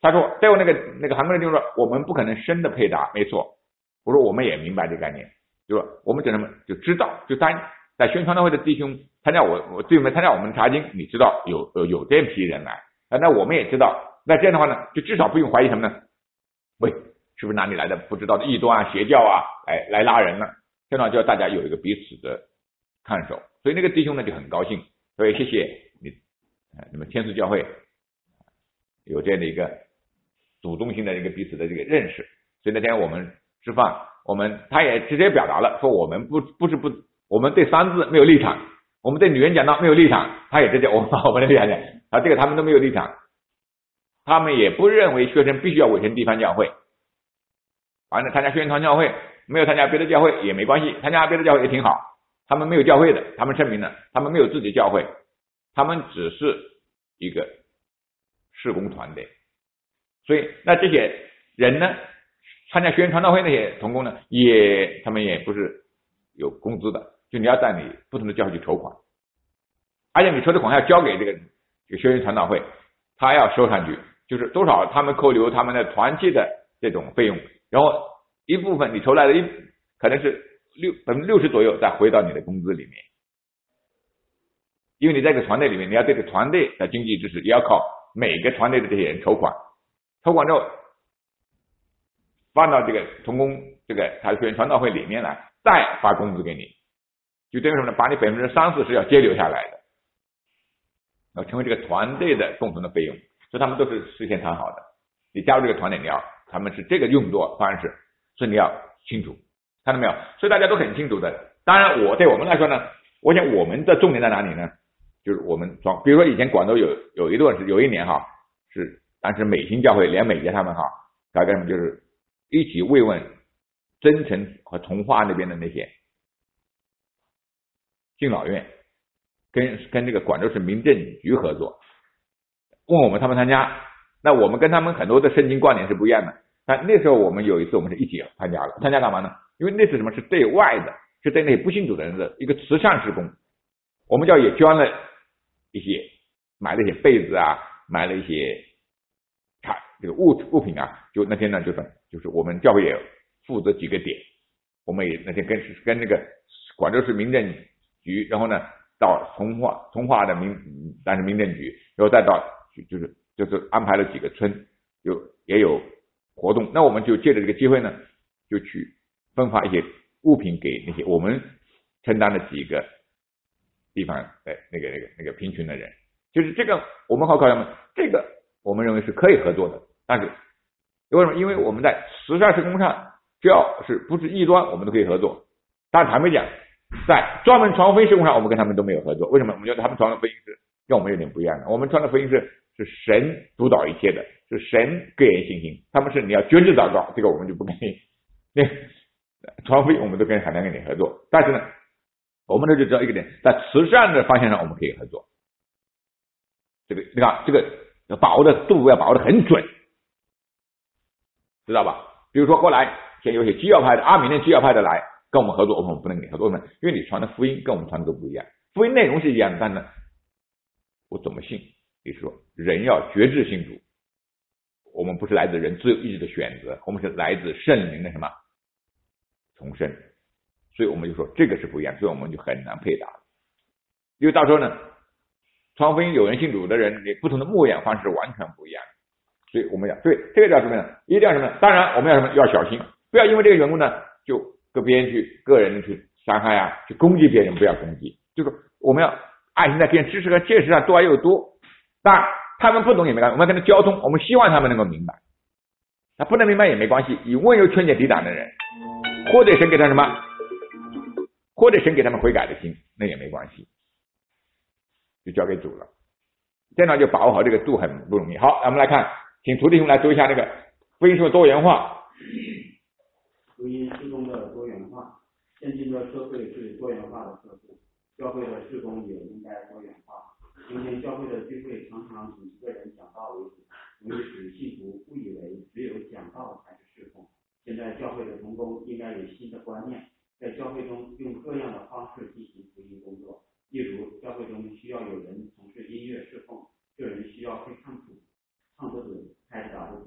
他说，在我那个那个韩国人就说，我们不可能生的配搭，没错。我说我们也明白这个概念，就说我们只能就知道，就在在宣传大会的弟兄参加我我对我们参加我们的查经，你知道有有有这批人来啊，那我们也知道，那这样的话呢，就至少不用怀疑什么呢？喂，是不是哪里来的不知道的异端啊、邪教啊，来来拉人呢？这样就要大家有一个彼此的看守，所以那个弟兄呢就很高兴，所以谢谢你，呃，那么天主教会有这样的一个主动性的一个彼此的这个认识，所以那天我们吃饭，我们他也直接表达了说我们不不是不我们对三字没有立场，我们对女人讲道没有立场，他也直接我们把我们的立场讲，啊这个他们都没有立场，他们也不认为学生必须要委身地方教会，反正参加宣传教会没有参加别的教会也没关系，参加别的教会也挺好，他们没有教会的，他们声明了他们没有自己教会，他们只是一个事工团队，所以那这些人呢参加宣传大会那些同工呢也他们也不是有工资的，就你要在你不同的教会去筹款，而且你筹的款还要交给这个这个宣传大会，他要收上去，就是多少他们扣留他们的团契的这种费用，然后一部分你筹来的一可能是六百分之六十左右再回到你的工资里面，因为你在这个团队里面，你要对这个团队的经济支持也要靠每个团队的这些人筹款，筹款之后放到这个同工这个他的宣传大会里面来，再发工资给你，就等于什么呢？把你百分之三四是要节流下来的，要成为这个团队的共同的费用，所以他们都是事先谈好的。你加入这个团队，你要他们是这个用作方式，所以你要清楚，看到没有？所以大家都很清楚的。当然，我对我们来说呢，我想我们的重点在哪里呢？就是我们装，比如说以前广州有有一段是有一年哈，是当时美心教会连美杰他们哈，搞个什么就是一起慰问增城和从化那边的那些敬老院，跟跟这个广州市民政局合作，问我们他们参加，那我们跟他们很多的圣经观点是不一样的。但那时候我们有一次我们是一起参加了，参加干嘛呢？因为那是什么？是对外的，是对那些不信主的人的一个慈善事工。我们教也捐了一些，买了一些被子啊，买了一些产这个物物品啊。就那天呢，就是就是我们教会也负责几个点，我们也那天跟跟那个广州市民政局，然后呢到从化从化的民当时民政局，然后再到就是就是安排了几个村，有也有活动。那我们就借着这个机会呢，就去分发一些物品给那些我们承担的几个地方的那个那个那个贫穷的人。就是这个我们好考虑吗？这个我们认为是可以合作的，但是为什么？因为我们在慈善事工上，只要是不是异端，我们都可以合作。但坦白讲，在专门传福音事工上，我们跟他们都没有合作。为什么？我们觉得他们传的福音是跟我们有点不一样的。我们传的福音是是神主导一切的，是神给人信心。他们是你要决志祷告，这个我们就不跟你。那传福音我们都跟很难跟你合作，但是呢，我们呢就知道一个点，在慈善的方向上我们可以合作。这个你看，这个要把握的度要把握的很准，知道吧？比如说后来现在有些基要派的阿米念基要派的来跟我们合作，我们不能跟你合作，为什么？因为你传的福音跟我们传的都不一样，福音内容是一样的，但是呢，我怎么信？你说人要决志信主，我们不是来自人自由意志的选择，我们是来自圣灵的什么重生，所以我们就说这个是不一样，所以我们就很难配搭。因为到时候呢，传福音有人信主的人，你不同的牧养方式完全不一样，所以我们要对这个叫什么呢？一定要什么？当然我们要什么？要小心，不要因为这个缘故呢，就跟别人去个人去伤害啊，去攻击别人，不要攻击。就是我们要爱心在别人知识和见识上多而又多。当然他们不懂也没关系，我们跟他交通，我们希望他们能够明白。他不能明白也没关系，以温柔劝解抵挡的人，或者神给他什么，或者神给他们悔改的心，那也没关系，就交给主了。这样就把握好这个度很不容易。好，我们来看，请徒弟兄来读一下那个福音书的多元化。 福音事工的多元化，现今的社会是多元化的社会，教会的事工也应该多元化。今天教会的聚会常常以一个人讲道为主，容易使信徒误以为只有讲道才是事工。现在教会的同工应该有新的观念，在教会中用各样的方式进行福音工作。例如，教会中需要有人从事音乐侍奉，这人需要会唱谱、唱得准、开始打得准，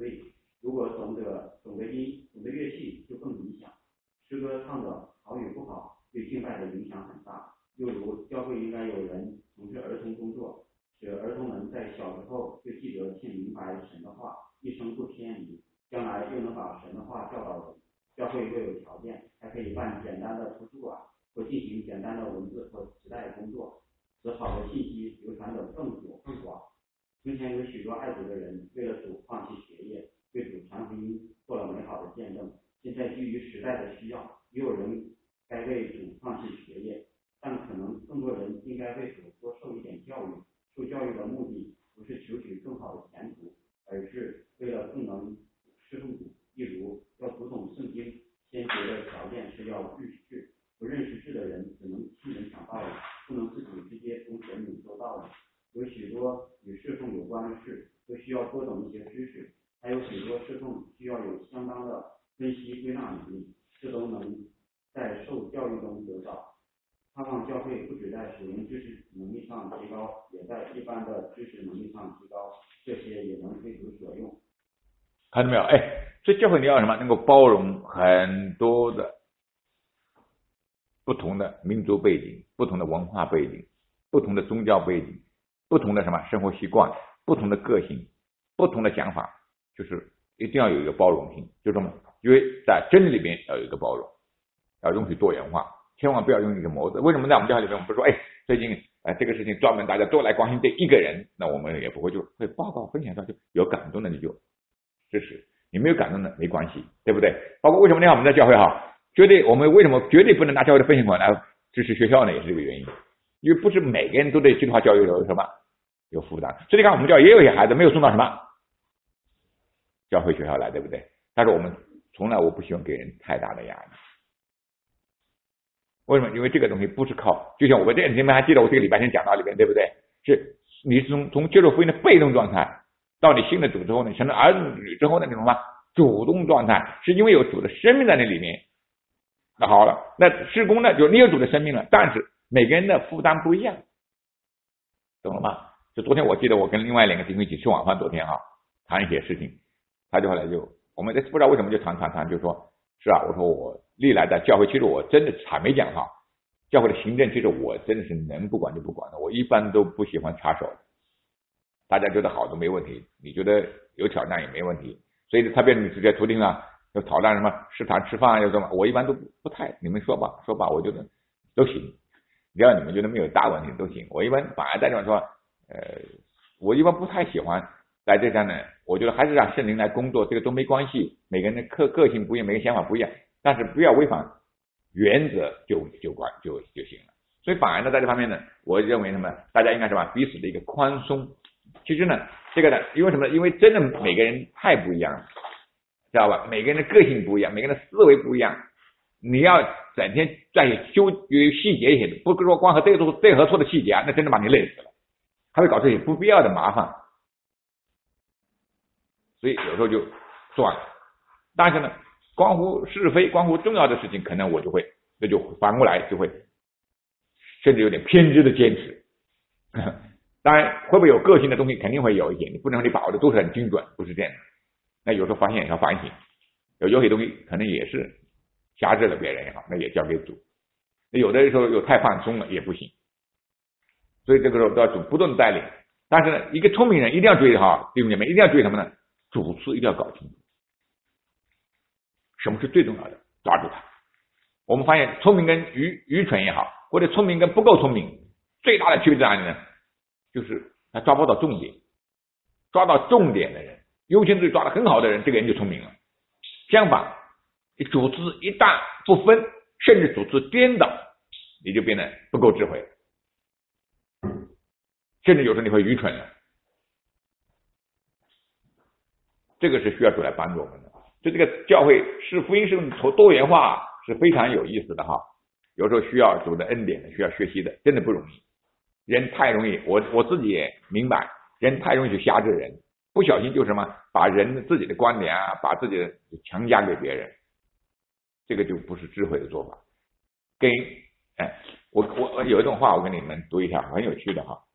唱的好与不好，对敬拜的影响很大。又如教会应该有人从事儿童工作，使儿童们在小时候就记得听明白神的话，一生不偏离，将来又能把神的话教导人。教会若有条件，还可以办简单的图书馆，或进行简单的文字或时代工作，使好的信息流传得更久更广。从前有许多爱主的人，为了主放弃学业，为主传福音做了美好的见证。现在基于时代的需要，也有人该为主放弃学业，但可能更多人应该为主多受一点教育。受教育的目的不是求取更好的前途，而是为了更能侍奉主。例如，要读懂圣经，先决的条件是要认识字。不认识字的人只能听人讲道理，不能自己直接从神领受道理。有许多与侍奉有关的事，都需要多懂一些知识，还有许多侍奉需要有相当的分析归纳能力，这都能在受教育中得到。盼望教会不只在属灵知识能力上提高，也在一般的知识能力上提高，这些也能为主所用。 看到没有？哎，所以教会你要什么？能够包容很多的不同的民族背景、不同的文化背景、不同的宗教背景、不同的什么生活习惯、不同的个性、不同的想法，就是一定要有一个包容性，就这么，因为在真理里面要有一个包容，要容许多元化，千万不要用一个模子。为什么在我们教会里面，我们不是说，哎，最近呃这个事情专门大家都来关心这一个人，那我们也不会就会报告分享到，就有感动的你就支持，你没有感动的没关系，对不对？包括为什么你看我们在教会哈，绝对我们为什么绝对不能拿教会的分享款来支持学校呢？也是这个原因，因为不是每个人都对基督化教育有什么有负担。所以你看我们教会也有一些孩子没有送到什么教会学校来，对不对？但是我们从来我不希望给人太大的压力。为什么？因为这个东西不是靠，就像我们这你们还记得我这个礼拜天讲到里面，对不对？是你是从从接受福音的被动状态，到你信了主之后呢，成了儿女之后呢，那种什么主动状态，是因为有主的生命在那里面。那好了，那事工呢，就你有主的生命了，但是每个人的负担不一样，懂了吗？就昨天我记得我跟另外两个弟兄一起吃晚饭，昨天哈、啊、谈一些事情，他就后来就我们不知道为什么就谈谈谈，就说是啊，我说我历来在教会，其实我真的坦白讲哈，教会的行政其实我真的是能不管就不管的，我一般都不喜欢插手的。大家觉得好都没问题，你觉得有挑战也没问题，所以特别你直接途径啊，要讨论什么食堂吃饭要什么，我一般都不太，你们说吧说吧，我觉得都行，只要你们觉得没有大问题都行。我一般反而在这种说，呃，我一般不太喜欢在这上呢，我觉得还是让圣灵来工作，这个都没关系，每个人的个个性不一样，每个想法不一样，但是不要违反原则就就管就就行了。所以反而呢，在这方面呢，我认为什么，大家应该什么彼此的一个宽松。其实呢，这个呢，因为什么？因为真的每个人太不一样了，知道吧？每个人的个性不一样，每个人的思维不一样。你要整天在修有细节一些，不是说光和对错对和错的细节啊，那真的把你累死了，还会搞出一些不必要的麻烦。所以有时候就算了。但是呢，关乎是非、关乎重要的事情，可能我就会，那就反过来就会，甚至有点偏执的坚持。当然，会不会有个性的东西，肯定会有一些，你不能你把握的都是很精准，不是这样的。那有时候发现也要反省，有有些东西可能也是辖制了别人也好，那也交给主。那有的时候又太放松了也不行，所以这个时候都要主不断的带领。但是呢，一个聪明人一定要注意哈，弟兄姐妹一定要注意什么呢？主次一定要搞清楚，什么是最重要的，抓住它。我们发现聪明跟愚愚蠢也好，或者聪明跟不够聪明，最大的区别在哪里呢？就是他抓不到重点，抓到重点的人，优先次抓得很好的人，这个人就聪明了。相反，你主次一旦不分，甚至主次颠倒，你就变得不够智慧，甚至有时候你会愚蠢了。这个是需要主来帮助我们的。就这个教会是福音是多元化是非常有意思的哈，有时候需要主的恩典的，需要学习的，真的不容易。人太容易，我我自己也明白，人太容易去辖制人，不小心就什么把人自己的观点啊，把自己的强加给别人，这个就不是智慧的做法。跟哎，我我我有一种话，我跟你们读一下，很有趣的哈。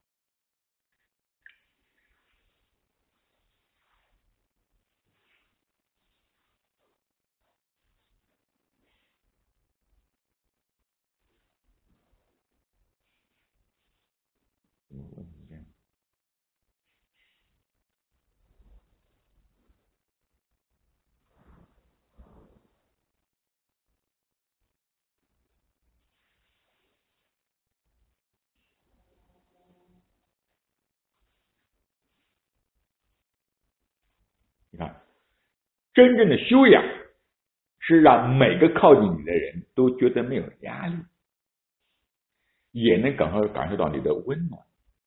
真正的修养是让每个靠近你的人都觉得没有压力，也能感受感受到你的温暖。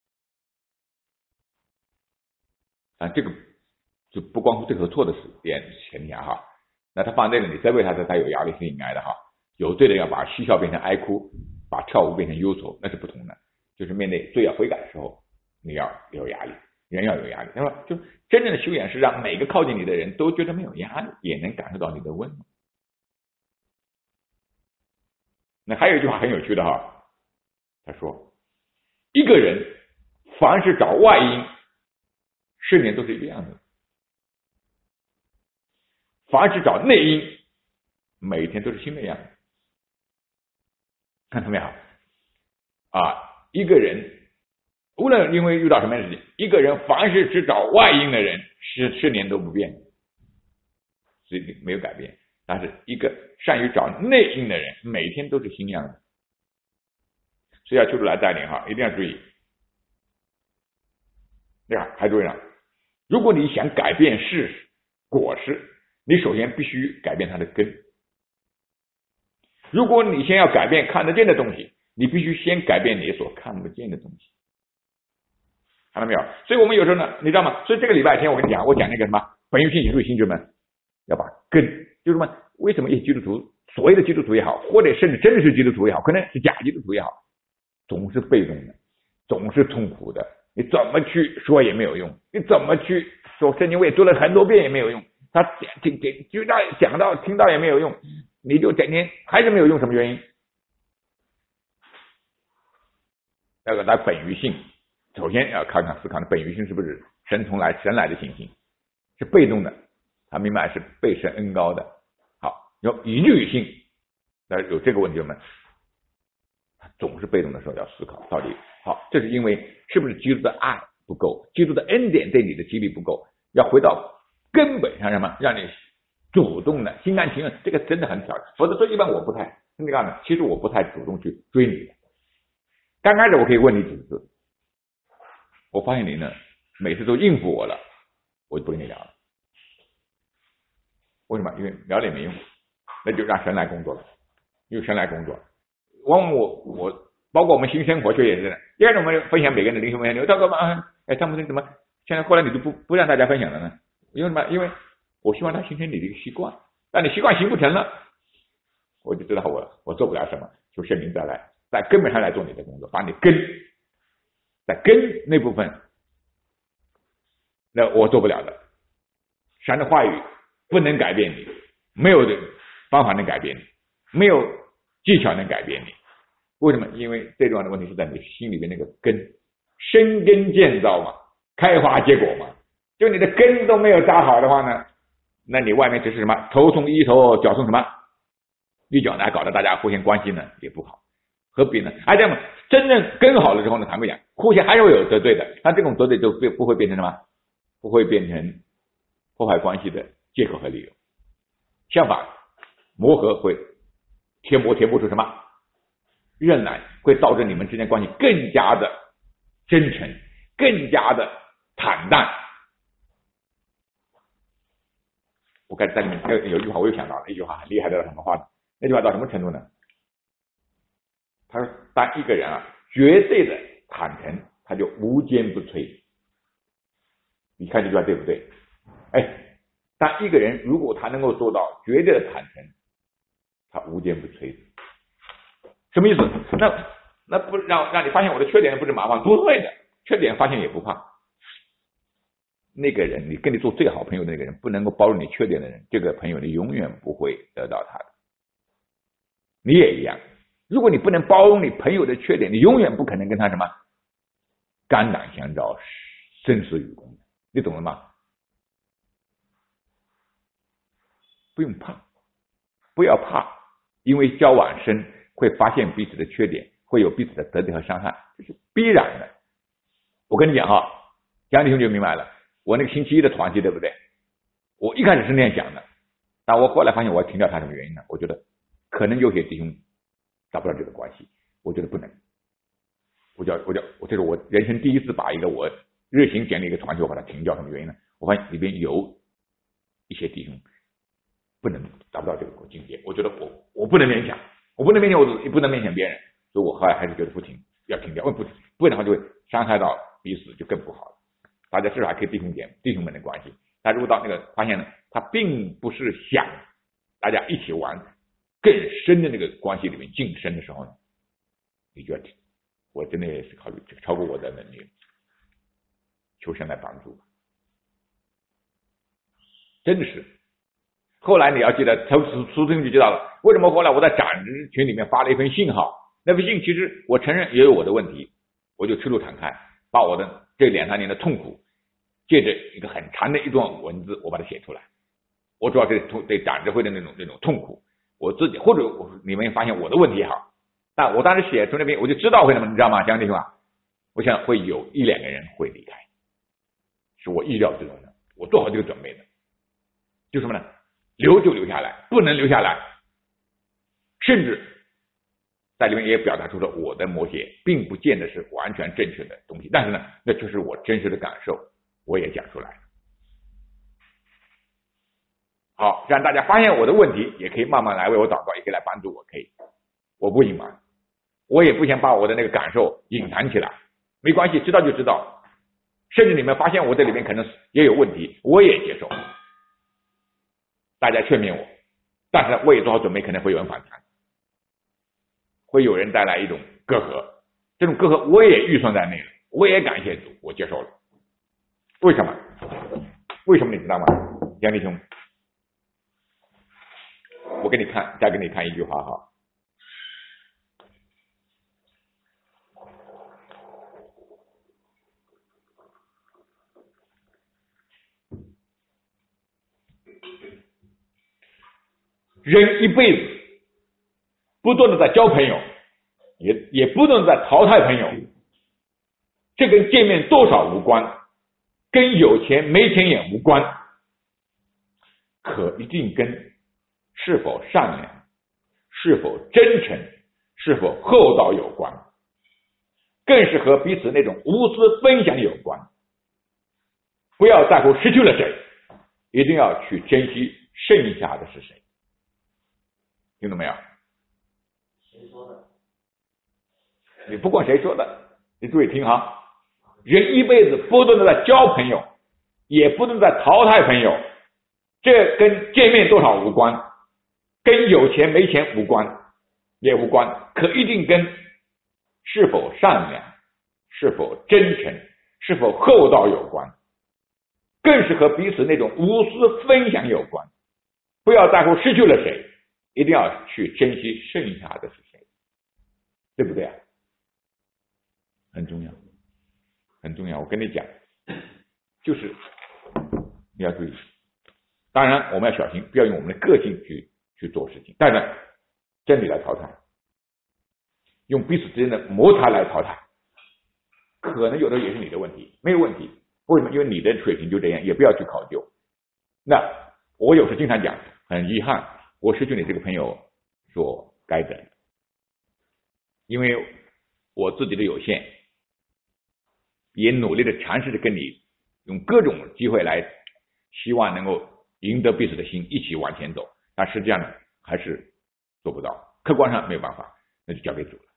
啊，这个就不光是对和错的点前提下哈，那他放这里，你责备他的他有压力是应该的哈。有对的要把嬉笑变成哀哭，把跳舞变成忧愁，那是不同的。就是面对罪要悔改的时候，你要有压力，人要有压力。那么就真正的修养是让每个靠近你的人都觉得没有压力，也能感受到你的温暖。那还有一句话很有趣的哈，他说一个人凡是找外因，十年都是一个样子；凡是找内因，每天都是新的样子。看到没有啊？一个人无论因为遇到什么样的事情，一个人凡是只找外因的人，十十年都不变，所以没有改变。但是一个善于找内因的人，每天都是新样的。所以要求主来带领哈，一定要注意。对吧？还注意了，如果你想改变事果实，你首先必须改变它的根。如果你先要改变看得见的东西，你必须先改变你所看不见的东西。看到没有？所以我们有时候呢，你知道吗？所以这个礼拜天我跟你讲，我讲那个什么本于信启注意新之门，要把根，就是什么？为什么一些基督徒，所谓的基督徒也好，或者甚至真的是基督徒也好，可能是假基督徒也好，总是被动的，总是痛苦的。你怎么去说也没有用，你怎么去说圣经我也读了很多遍也没有用，他听听知道讲到听到也没有用，你就整天还是没有用，什么原因？那个他本于性，首先要看看思考的本于性是不是神从来神来的信心，是被动的，他明白是被神恩高的。好，有以律于性，那有这个问题我们他总是被动的时候要思考到底好，这是因为是不是基督的爱不够，基督的恩典对你的激励不够，要回到根本上，什么让你主动的心甘情愿，这个真的很挑战。否则说一般我不太你看呢，其实我不太主动去追你的。刚开始我可以问你几次，我发现你呢每次都应付我了，我就不跟你聊了。为什么？因为聊了也没用，那就让神来工作了，由神来工作。往往我我包括我们新生活学也是的，第二种我们分享每个人的灵修分享，你到干嘛？哎，张牧师怎么现在后来你就不不让大家分享了呢？因为什么？因为我希望他形成你的一个习惯，但你习惯形不成了，我就知道我我做不了什么，就圣灵再来在根本上来做你的工作，把你根在根那部分，那我做不了的。神的话语不能改变你，没有方法能改变你，没有技巧能改变你。为什么？因为最重要的问题是在你心里面那个根，生根建造嘛，开花结果嘛。就你的根都没有扎好的话呢，那你外面只是什么头送一头，脚送什么一脚呢，搞得大家互相关系呢也不好，何必呢？而且嘛，真正根好了之后呢，坦白讲，互相还是会有得罪的，但这种得罪就不会变成什么，不会变成破坏关系的借口和理由。相反，磨合会贴磨贴不出什么忍耐，会导致你们之间关系更加的真诚，更加的坦荡。我刚才在里面有一句话我又想到了，一句话很厉害的什么话呢？那句话到什么程度呢？他说当一个人啊绝对的坦诚，他就无坚不摧。你看这句话对不对？哎，当一个人如果他能够做到绝对的坦诚，他无坚不摧。什么意思？那那不让让你发现我的缺点不是麻烦，不会的，缺点发现也不怕。那个人，你跟你做最好朋友的那个人，不能够包容你缺点的人，这个朋友你永远不会得到他的。你也一样，如果你不能包容你朋友的缺点，你永远不可能跟他什么肝胆相照，生死与共。你懂了吗？不用怕，不要怕，因为交往深会发现彼此的缺点，会有彼此的得罪和伤害，这是必然的。我跟你讲哈，讲弟兄就明白了。我那个星期一的团契，对不对？我一开始是那样想的，但我后来发现我要停掉他什么原因呢？我觉得可能有些弟兄达不到这个关系，我觉得不能。我叫我叫我这是我人生第一次把一个我热心建立一个团契，我把它停掉，什么原因呢？我发现里边有一些弟兄不能达不到这个境界。我觉得我我不能勉强，我不能勉强我也不能勉强别人，所以我后来还是觉得不停要停掉，不不然的话就会伤害到彼此，就更不好了。大家至少还可以弟兄姐弟兄们的关系。但如果到那个发现呢，他并不是想大家一起玩更深的那个关系里面晋升的时候呢，你就要停。我真的也是考虑超过我的能力，求神来帮助。真的是，后来你要记得，从书中就知道了，为什么后来我在长子群里面发了一封信号，那封信其实我承认也有我的问题，我就赤露敞开，把我的这两三年的痛苦，借着一个很长的一段文字，我把它写出来。我主要是对长子会的那种那种痛苦，我自己或者你们发现我的问题也好，但我当时写出那边，我就知道会什么，你知道吗，兄弟兄啊？我想会有一两个人会离开，是我意料之中的，我做好这个准备的。就什么呢？留就留下来，不能留下来，甚至在里面也表达出了我的某些并不见得是完全正确的东西，但是呢，那就是我真实的感受，我也讲出来了。好，让大家发现我的问题，也可以慢慢来为我祷告，也可以来帮助我，可以，我不隐瞒，我也不想把我的那个感受隐藏起来，没关系，知道就知道，甚至你们发现我这里面可能也有问题，我也接受。大家劝勉我，但是我也做好准备，可能会有人反弹，会有人带来一种隔阂，这种隔阂我也预算在内了，我也感谢主，我接受了。为什么？为什么你知道吗，杨弟兄？我给你看，再给你看一句话哈。人一辈子不断的在交朋友，也也不断的在淘汰朋友，这跟见面多少无关，跟有钱没钱也无关，可一定跟是否善良、是否真诚、是否厚道有关，更是和彼此那种无私分享有关。不要在乎失去了谁，一定要去珍惜剩下的是谁。听懂没有？ 谁说的？ 你不管谁说的，你注意听哈。人一辈子不断的在交朋友，也不断在淘汰朋友，这跟见面多少无关，跟有钱没钱无关，也无关，可一定跟是否善良、是否真诚、是否厚道有关，更是和彼此那种无私分享有关。不要在乎失去了谁，一定要去珍惜剩下的是谁，对不对啊？很重要，很重要。我跟你讲，就是你要注意。当然，我们要小心，不要用我们的个性去去做事情。但是，真理来淘汰，用彼此之间的摩擦来淘汰，可能有的也是你的问题，没有问题。为什么？因为你的水平就这样，也不要去考究。那我有时经常讲，很遗憾，我失去你这个朋友所该等，因为我自己的有限，也努力的尝试着跟你用各种机会来，希望能够赢得彼此的心，一起往前走。但实际上呢，还是做不到，客观上没有办法，那就交给主了。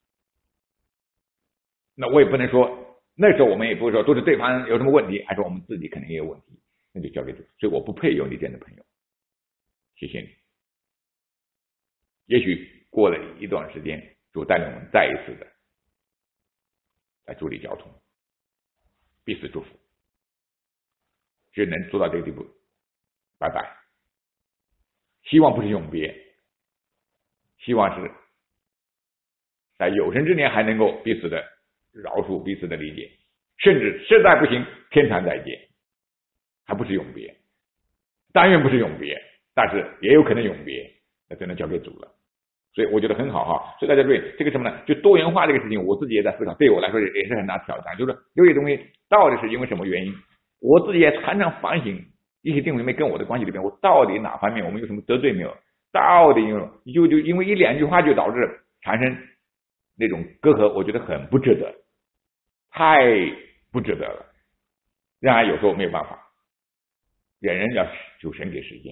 那我也不能说，那时候我们也不会说都是对方有什么问题，还是我们自己可能也有问题，那就交给主。所以我不配有你这样的朋友，谢谢你。也许过了一段时间，主带领我们再一次的来处理交通，彼此祝福。只能做到这个地步，拜拜。希望不是永别，希望是在有生之年还能够彼此的饶恕，彼此的理解，甚至实在不行，天长再见，还不是永别。但愿不是永别，但是也有可能永别，那真的交给主了。所以我觉得很好哈。所以大家注意这个什么呢？就多元化这个事情，我自己也在思考，对我来说也是很大挑战。就是有些东西到底是因为什么原因，我自己也常常反省一些弟兄妹跟我的关系里面，我到底哪方面我们有什么得罪没有？到底有就就因为一两句话就导致产生那种隔阂，我觉得很不值得，太不值得了。然而有时候没有办法，人人要求神给时间，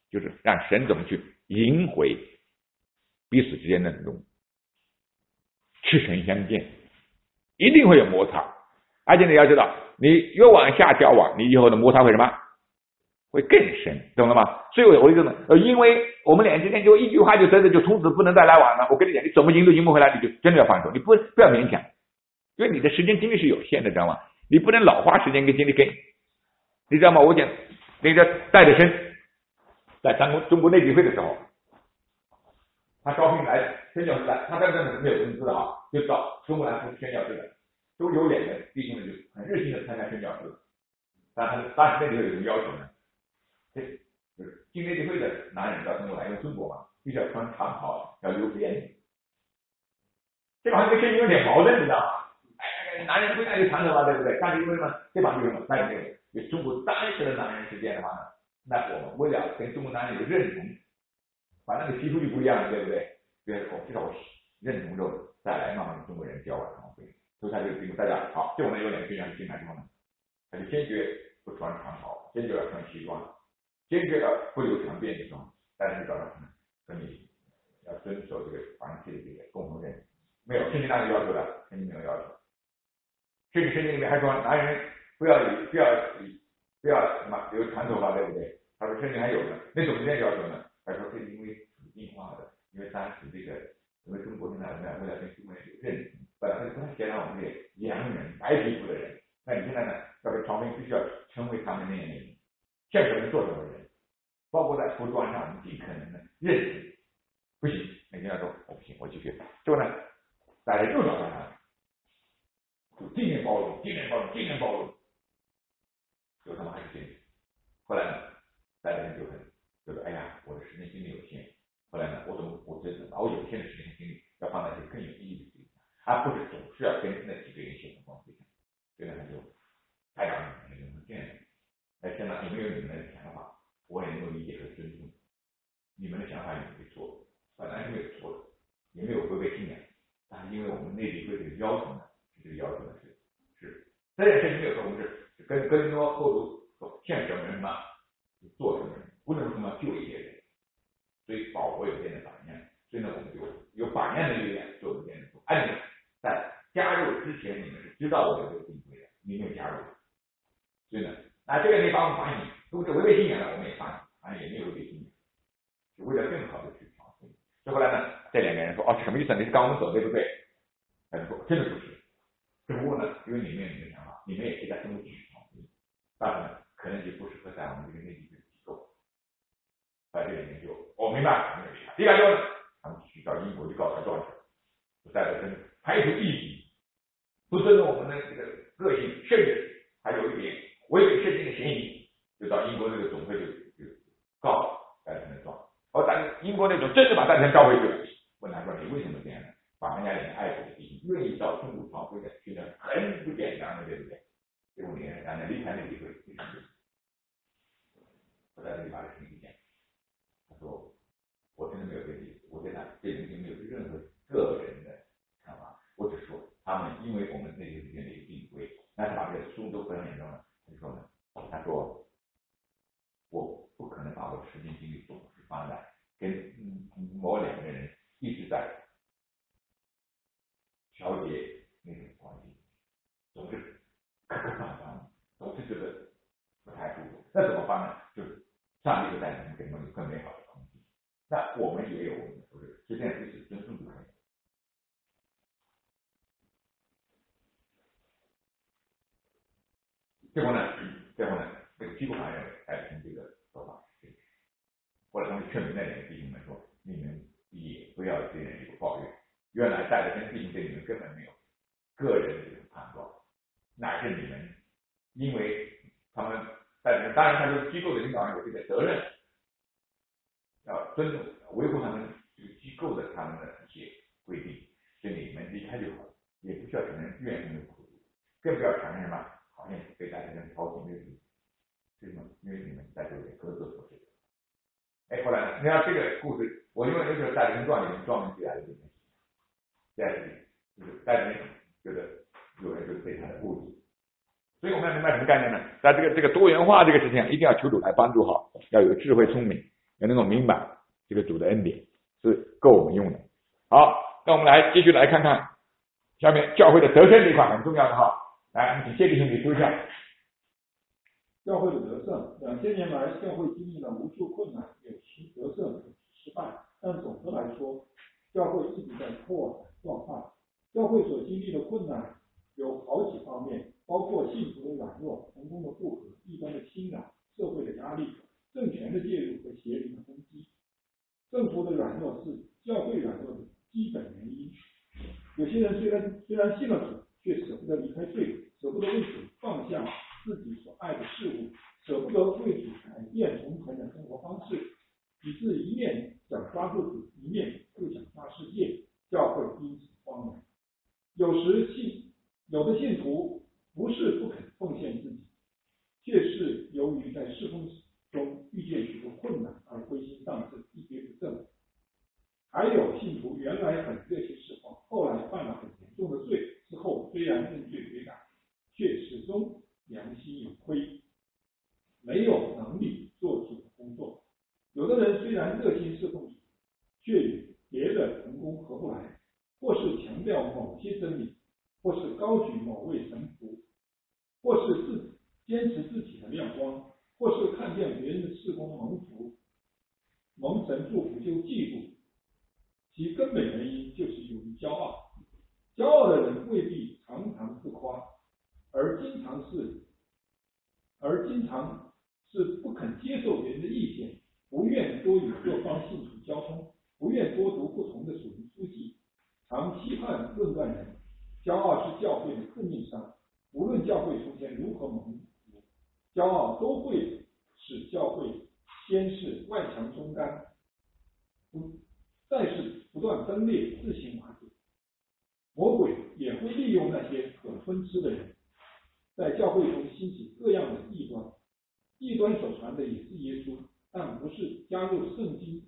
就是让神怎么去赢回彼此之间的那种赤诚相见，一定会有摩擦，而且你要知道，你越往下交往，你以后的摩擦会什么？会更深，懂了吗？所以我我就么呃，因为我们俩之间就一句话就真的就从此不能再来往了。我跟你讲，你怎么赢都赢不回来，你就真的要放手，你不不要勉强，因为你的时间精力是有限的，知道吗？你不能老花时间跟精力给，你知道吗？我讲那个戴德生在中国中国内地会的时候，他招聘来宣教师来，他当时是没有工资的啊，就到中国来说宣教师的，都有两个弟兄呢就很热心的参加宣教师，但他当时那里头有什么要求呢？就是进内地会的男人到中国来，因为中国嘛，必须要穿长袍，要留辫子。这把跟圣经有点矛盾，你知道吗？哎，男人不应该留长头发，对不对？但是因为什么？这把就是什么？那这个，与中国当时的男人之间的话呢，那我们为了跟中国男人有认同，把那个皮肤就不一样了，对不对？对，我至少我认同之后再来慢慢跟中国人交往，所以他就跟大家好，这我们有两个宣教士进来之后呢，他就坚决不穿长袍，坚决要穿西装。坚决的不留长辫子装，但是找到和你要遵守这个团体的这个共同认识，没有圣经哪有要求的，圣经没有要求。甚至圣经里面还说，男人不要不要不要什么留长头发，对不对？他说圣经还有呢，那怎么这样要求呢？他说这是因为属进化的，因为当时这个因为中国现在为了跟中国人有认同，本来不太想让我们这些洋人白皮肤的人，那你现在呢要被朝廷必须要成为他们那样的人。像什么做什么人，包括在服装上，我们尽可能的认识，不行，每天要说我不行，我继续。最后呢，大家又找到他，就尽量包容，尽量包容，尽量包容，就他们还是坚持。后来呢，大家就很就说，哎呀，我的时间精力有限。后来呢，我怎么我觉得把我有限的时间精力要放在一些更有意义的事情上，而不是总是要跟那几个人写光辉上。所以呢，他就太让人能这样。哎，现在你们有你们的想法，我也能够理解和尊重。你们的想法也没错，本来是没有错的，也没有违背信仰。但是因为我们内地对这个要求呢，这个要求呢是是，这件事情没有说我们是跟跟多后读说像什么人嘛，做什么人，无论如何救一些人。所以保罗有这样的榜样，所以呢，我们就有榜样的力量做这件事。而且在加入之前，你们是知道我有这个定位的，你没有加入，所以呢。那这个地方反省，如果是违背信仰的，我们也反省，反正也没有违背信仰，是为了更好的去调整。所以后来呢，这两个人说，哦，什么意思？你是跟我们走对不对？他就说，真的不是，只不过呢，因为你们有你的想法，你们也是在中国继续调整，但是呢，可能就不适合在我们这个内地的机构。把这两个人就，我、哦、明白，明白。第二个呢，他们去到英国去告他状去，带着跟排除异己，不尊重我们的这个个性，甚至还有一点。违背圣经的嫌疑，就到英国这个总会就就告戴德生的状。而但英国那种真的把戴德生召回去了，问他说你为什么这样呢？把人家两个爱国的弟兄愿意到中国传回的，觉得很不简单的，对不对？结果你看人家离开那个会，非常的，我在这里把这事情讲，他说我真的没有这个意思，我对他对人没有任何个人的看法，我只说他们因为我们内地之间的一个定位，那他把这个书都非常严重了。他说呢，他说我不可能把我的时间精力总是放在跟某两个人一直在调节那种关系，总是磕磕绊绊，总是觉得不太舒服。那怎么办呢？就是上帝就带你们给我们更美好的空间。那我们也有我们的不是，就这样彼此尊重就可以了。最后呢，最后呢，这个基督法认为戴德生这个说法是正确。后来他们劝勉那两个弟兄们说，你们也不要对人有抱怨。原来戴德生弟兄对你们根本没有个人的这种判断，乃是你们因为他们戴德生，当然他说机构的领导人有这个责任，要尊重维护他们这个机构的他们的一些规定，所以你们离开就好了，也不需要承认怨恨的苦毒，更不要承认什么。好像被大家跟超级没有，为什么？因为你们在这里各自所知。哎，后来呢？你看这个故事，我因为那是《戴德生传》里面专门记载的这件事情，在这里就是戴德生觉得有人就是对他的误解，所以我们要明白什么概念呢？在这个这个多元化这个事情上，一定要求主来帮助好，要有智慧聪明。 要能够明白这个主的恩典是够我们用的。好，那我们来继续来看看下面教会的得胜这一块很重要的哈。来，请谢弟兄你说一下。 教会的得胜，两千年来，教会经历了无数困难，有时得胜，有时失败，但总的来说，教会一直在扩展壮大。教会所经历的困难有好几方面，包括信徒的软弱、同工的不和、异端的侵扰、社会的压力、政权的介入和邪灵的攻击。政府的软弱是教会软弱的基本原因。有些人虽然虽然信了主，却舍不得离开罪，舍不得为主放下自己所爱的事物，舍不得为主改变从前的生活方式，以致一面想抓住主，一面又想抓世界，教会因此荒凉。有时信有的信徒不是不肯奉献自己，却是由于在事奉中遇见许多困难而灰心丧志，一蹶不振。还有信徒原来很热心侍奉，后来犯了很严重的罪，之后虽然认罪悔改，却始终良心有亏，没有能力做主的工作。有的人虽然热心侍奉主，却与别的同工合不来，或是强调某些真理，或是高举某位神父，或是自坚持自己的亮光，或是看见别人的事工蒙福、蒙神祝福就嫉妒。其根本原因就是由于骄傲。骄傲的人未必常常自夸，而经常是而经常是不肯接受别人的意见，不愿多与各方信徒交通，不愿多读不同的属灵书籍，常批判论断人。骄傲是教会的致命伤，无论教会从前如何蒙福，骄傲都会使教会先是外强中干，不再是不断分裂，自行瓦解。魔鬼也会利用那些可吞吃的人，在教会中兴起各样的异端。异端所传的也是耶稣，但不是加入圣经，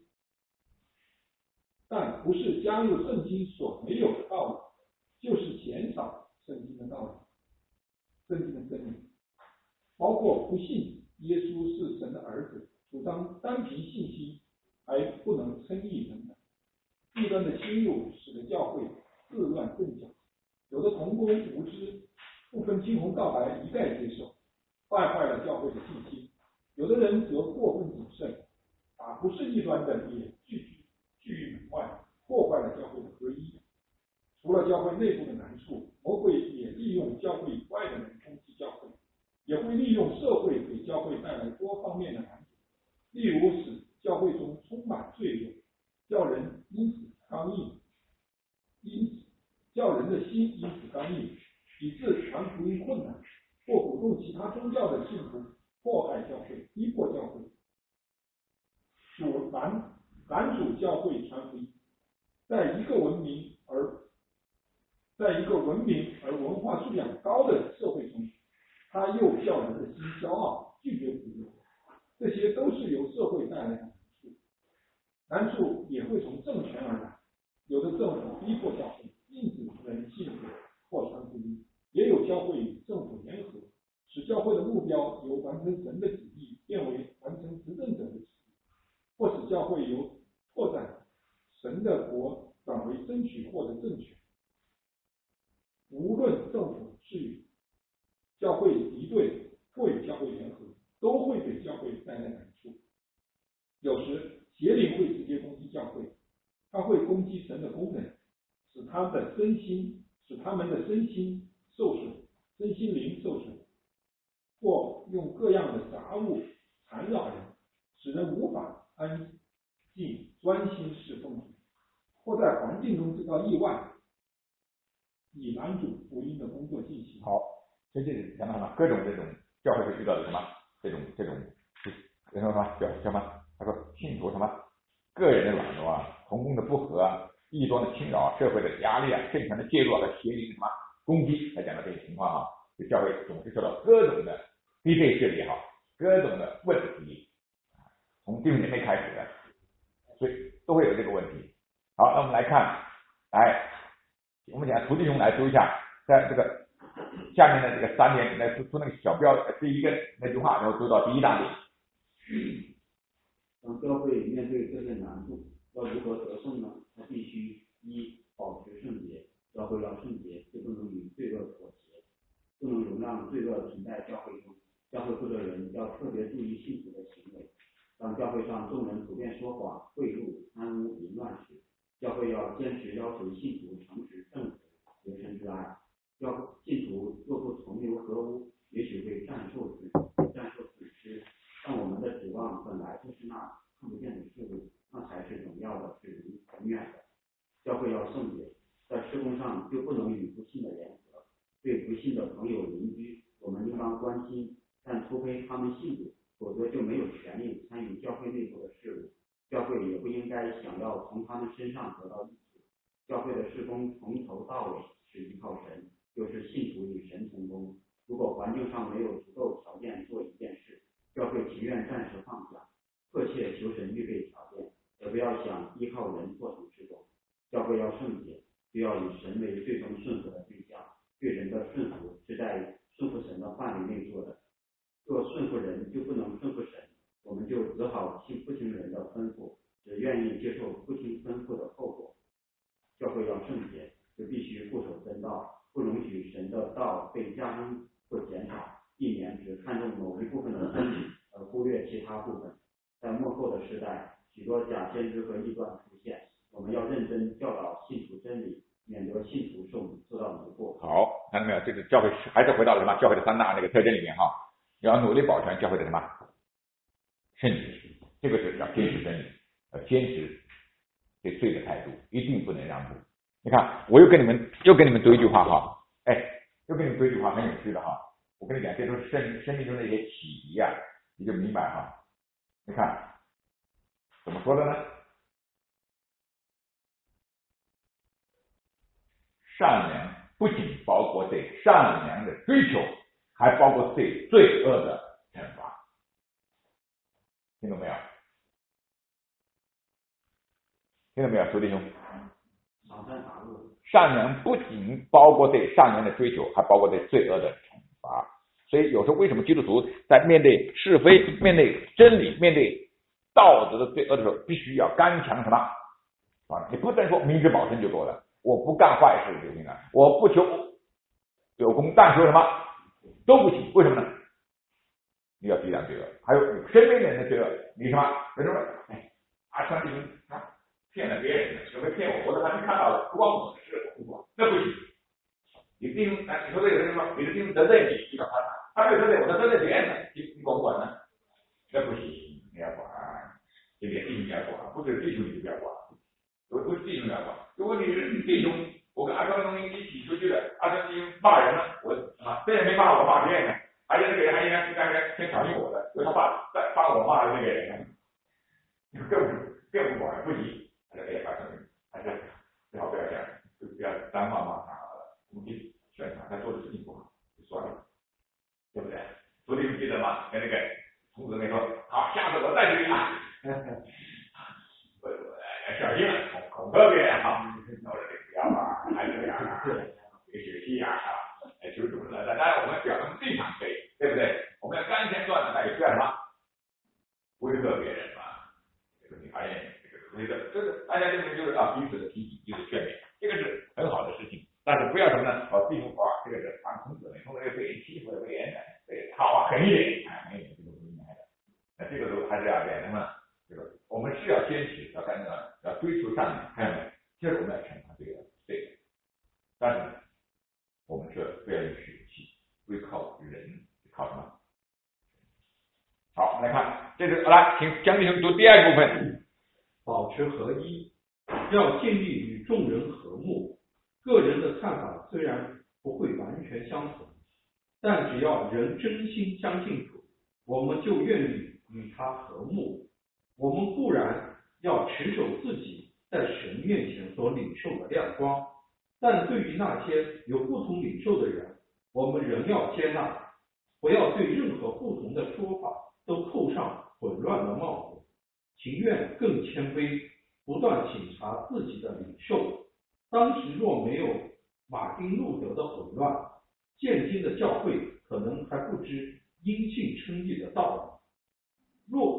但不是加入圣经所没有的道理，就是减少圣经的道理，圣经的真理，包括不信耶稣是神的儿子，主张单凭信心还不能称义等等。异端的侵入使得教会自乱阵脚，有的同工无知，不分青红皂白一概接受，败坏了教会的信心；有的人则过分谨慎，把不是异端的也拒拒于门外，破坏了教会的合一。除了教会内部的难处，魔鬼也利用教会以外的人攻击教会，也会利用社会给教会带来多方面的难处，例如使教会中充满罪恶，叫人因此刚硬，因此叫人的心因此刚硬，以致传福音困难，或鼓动其他宗教的信徒迫害教会，逼迫教会。主拦拦阻教会传福音，在一个文明而在一个文明而文化素养高的社会中，他又叫人的心骄傲，拒绝福音。这些都是由社会带来的难处，难处也会从政权而来。有的政府逼迫教会，禁止人信主或传福音；也有教会与政府联合，使教会的目标由完成神的旨意变为完成执政者的旨意，或使教会由拓展神的国转为争取获得政权。无论政府是与教会敌对或与教会联合，都会给教会带来难处。有时邪灵会直接攻击教会，他会攻击神的工人，使他的身心使他们的身心受损，身心灵受损，或用各样的杂物缠绕人，使人无法安静专心侍奉主，或在环境中制造意外，以拦阻福音的工作进行。 好，这就是讲到什么？各种这种教会会遇到的什么？这种这种人说什么？叫叫什么？他说信徒什么？个人的软弱啊，同工的不和啊，异端的侵扰啊，社会的压力啊，政权的介入啊和邪灵的什么攻击，才讲到这个情况啊。这教会总是受到各种的逼迫势力也好，各种的问题，从弟兄姐妹开始的，所以都会有这个问题。好，那我们来看，来，我们讲徒弟兄来读一下，在这个下面的这个三点，来读出那个小标，第一个那句话，然后读到第一大点。 当教会面对这些难处，要如何得胜呢？他必须一保持圣洁，教会要圣洁，就不能与罪恶妥协，不能容让罪恶存在教会中。教会负责人要特别注意信徒的行为。当教会上众人普遍说谎、贿赂、贪污、淫乱时，教会要坚持要求信徒诚实正直、有神之爱。要信徒若不同流合污，也许会战受损战受损失。但我们的指望本来就是那看不见的事物，那才是荣耀的，是永远的。教会要圣洁，在事工上就不能与不信的联合。对不信的朋友、邻居，我们应当关心，但除非他们信主，否则就没有权利参与教会内部的事务。教会也不应该想要从他们身上得到益处。教会的事工从头到尾是依靠神，就是信徒与神同工。如果环境上没有足够条件做一件事，教会情愿暂时放下，迫切求神预备条件，也不要想依靠人做成事工。教会要圣洁，就要以神为最终顺服的对象。对人的顺服是在顺服神的范围内做的。若顺服人就不能顺服神，我们就只好听不听人的吩咐，只愿意接受不听吩咐的后果。教会要圣洁，就必须固守真道，不容许神的道被加增或减少，避免只看重某一部分的真理，而忽略其他部分。在末后的时代，许多假先知和异端出现，我们要认真教导信徒真理，免得信徒受受到迷惑。 好，看到没有？这个教会还是回到了什么？教会的三大那个特征里面哈，要努力保全教会的什么圣洁，这个是要坚持真理，要坚持对罪的态度，一定不能让步。你看，我又跟你们又跟你们读一句话哈，哎，又跟你们读一句话很有趣的哈。我跟你讲，这都是生生命中的一些启迪啊，你就明白哈。你看怎么说的呢？善良不仅包括对善良的追求，还包括对罪恶的惩罚。听懂没有？听懂没有，兄弟兄？善良不仅包括对善良的追求，还包括对罪恶的惩罚。所以有时候为什么基督徒在面对是非、面对真理、面对道德的罪恶的时候，必须要刚强什么？啊，你不能说明知保身就够了，我不干坏事就行了，我不求有功，但求什么都不行。为什么呢？你要抵挡罪恶，还有身边人的罪恶，你什么？比如说，哎，阿川弟兄他骗了别人，有没有骗我？我都还没看到了，不关我的事，那不行。你弟兄，你说这有人说你的弟兄得罪你，你管他，他没有得罪我，他得罪别人了，你你管不管呢？那不行，你要管，这点弟兄你要管，不是弟兄你就不要管，不不是弟兄你要管。如果你是弟兄，我跟阿川东西一起出去了，阿川弟兄骂人了，我啊，这也没骂我，骂别人呢，而且这个人还应该是刚才先挑衅我的，因为他把在把我骂的那个人，更更不管，不行，还是哎，阿川还是最好不要这样，就不要单骂骂他好了，我们去劝他，他做的事情不好，就算了，对不对？昨天记得吗？跟那个童子那说，好，下次我再去啊，我我小心了，恐恐吓别人哈，我说不要啊，还是这样啊，别学习啊，哎，求主了，当然我们表达立场可以，对不对？我们要干前断的，那也不要什么威吓别人嘛。这个你发现这个这个这个大家就是就是啊，彼此的提醒，彼此劝勉，这个是很好的事情。但是不要什么呢？哦，弟兄哇，这个是反孔子，孔子被人欺负了，被人对，好啊，狠一点，哎，狠一点，这个不应该的。那这个时候还是要点什么？这个我们是要坚持，要干什么？要追求善良，看到没？其实我们要惩罚这个对的，但是我们是不要有血气，不靠人，靠什么？好，来看，这是来，请江弟兄读第二部分。 保持合一，要尽力与众人和睦。个人的看法虽然不会完全相同，但只要人真心相信主，我们就愿意与他和睦。我们固然要持守自己在神面前所领受的亮光，但对于那些有不同领受的人，我们仍要接纳，不要对任何不同的说法都扣上混乱的帽子，情愿更谦卑，不断省察自己的领受。当时若没有马丁路德的混乱，现今的教会可能还不知因信称义的道理。若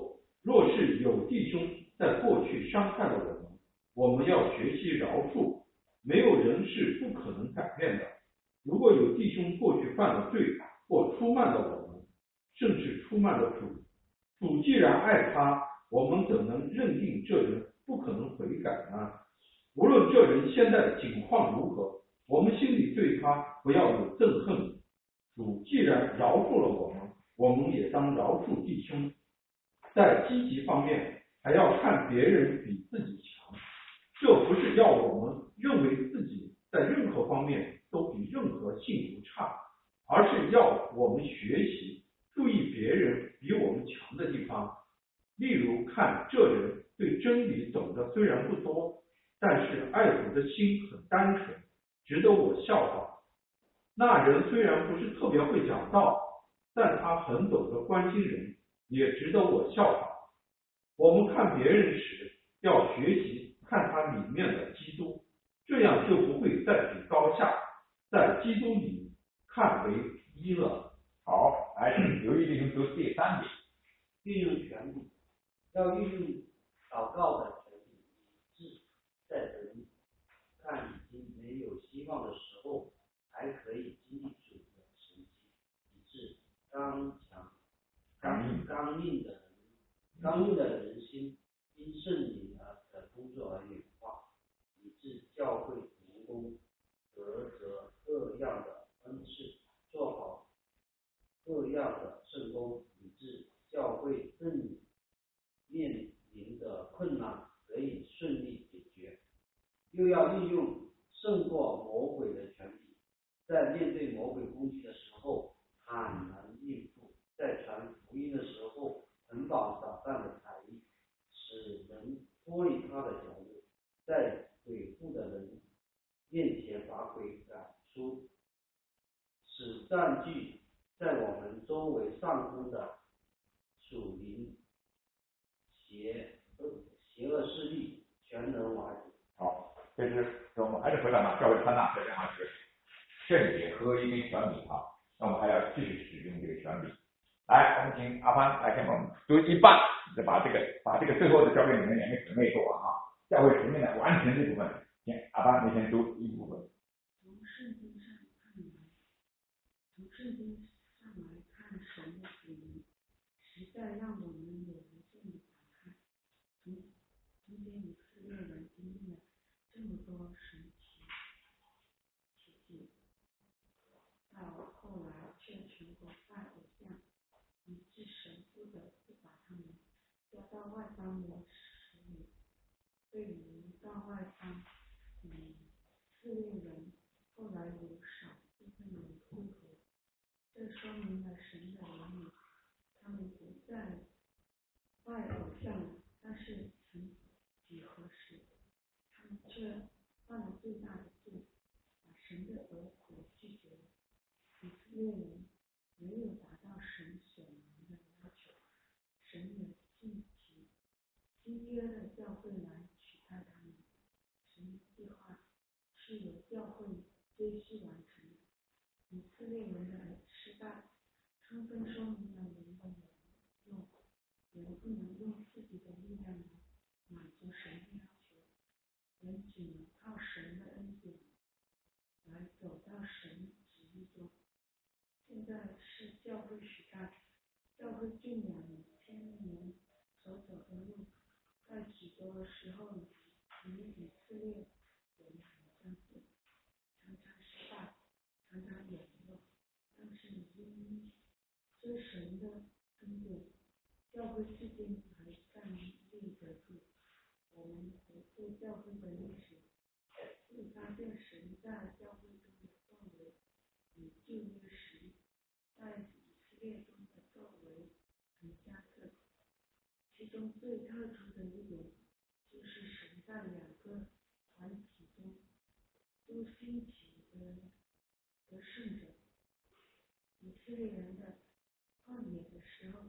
若是有弟兄在过去伤害了我们，我们要学习饶恕，没有人是不可能改变的。如果有弟兄过去犯了罪，或出卖了我们，甚至出卖了主，主既然爱他，我们怎能认定这人不可能悔改呢？无论这人现在的境况如何，我们心里对他不要有憎恨。主既然饶恕了我们，我们也当饶恕弟兄。在积极方面，还要看别人比自己强。这不是要我们认为自己在任何方面都比任何信徒差，而是要我们学习注意别人比我们强的地方。例如看这人对真理懂得虽然不多，但是爱主的心很单纯，值得我效法。那人虽然不是特别会讲道，但他很懂得关心人，也值得我效法。我们看别人时，要学习看他里面的基督，这样就不会再比高下，在基督里看为一了。 好，来，刘毅弟兄读第三点。 运用权柄，要运用祷告的权柄以致在人看已经没有希望的时候，还可以经历主的神迹，以致刚强、刚硬、刚硬的人、刚硬的人心因圣灵的工作而软化，以致教会同工得着各样的恩赐，做好各样的圣工，以致教会正面临的困难得以顺利解决。又要运用胜过魔鬼的权柄，在面对魔鬼攻击的时候坦然应付，在传福音的时候捆绑撒旦的才艺，使人脱离他的脚步，在鬼附的人面前把鬼赶出，使占据在我们周围上空的属灵邪恶邪恶势力全能瓦解。 好，这是我们还是回到那教会三大特征啊，是圣洁、合一跟权柄啊。那我们还要继续使用这个权柄。来，我们请阿潘来先帮我们读一半，再把这个把这个最后的交给你们两个姊妹做完啊。教会使命的完成这部分，请阿潘你先读一部分。 从圣经上看来，从圣经上来看，神的旨意实在让我们有了这么感慨。从中间以色列人经历了这么多神奇奇迹，到后来却全国拜偶像，以致神不得不把他们交到外邦人手里。对于到外邦，以色列人后来有少部分人归回，这说明了神的儿女，他们不再拜偶像了，但是曾几何时，他们却犯了最大的罪，把神的儿子拒绝了。以色列人没有达到神所能的要求，神也兴起新约的教会来取代他们。神的计划是由教会接续完成的。以色列人的失败，充分说明了人的有用，人不能用自己的力量来满足神的要求，人只能靠神的恩典来走到神旨意中。现在是教会时代，教会近两千年所走的路，在许多时候与以色列人很相似，常常失败，常常软弱，但是因追神的恩典，教会至今还站立得住。我们回顾教会的历史，会发现神在教会中的作为与旧约时在以色列中的作为很相似。其中最特殊的一点，就是神在两个团体中都兴起的得胜者。以色列人的旷野的时候，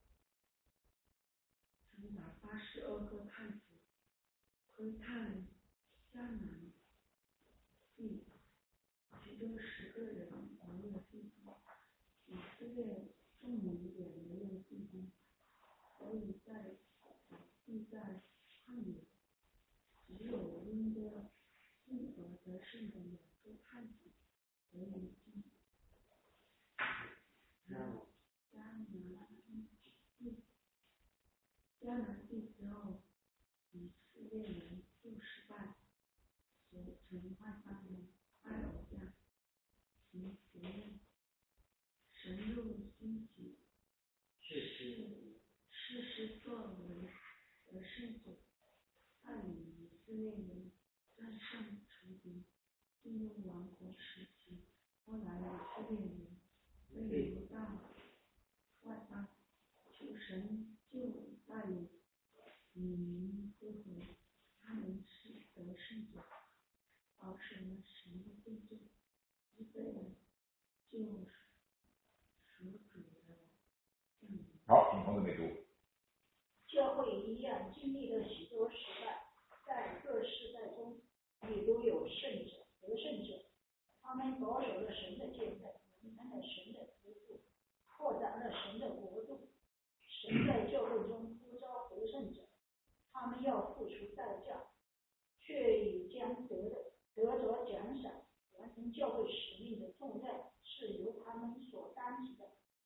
曾把八十二个探子窥探迦南地，其中十个人没有信心。以色列众民也没有信心，所以在地在旷野，只有因着信和得胜的两个探子得以进迦南地。迦南地之后，以色列人就失败，所成外邦人拜偶像，行邪恶。神又兴起士士师作为得胜者，带领以色列人战胜仇敌，进入王国时期。后来以色列人被流到外邦，求神就带领以民归回，他们是得胜者，保守了神的见证，预备了救赎主的降临。 好，请同志们读。 教会一样经历了许多时代，在各世代中也都有圣者、得胜者，他们保守了神的见证，完成了神的托付，扩展了神的国度。神在教会中呼召得胜者，他们要付出代价，却已将得的得着奖赏。完成教会使命的重任是由他们所担起的。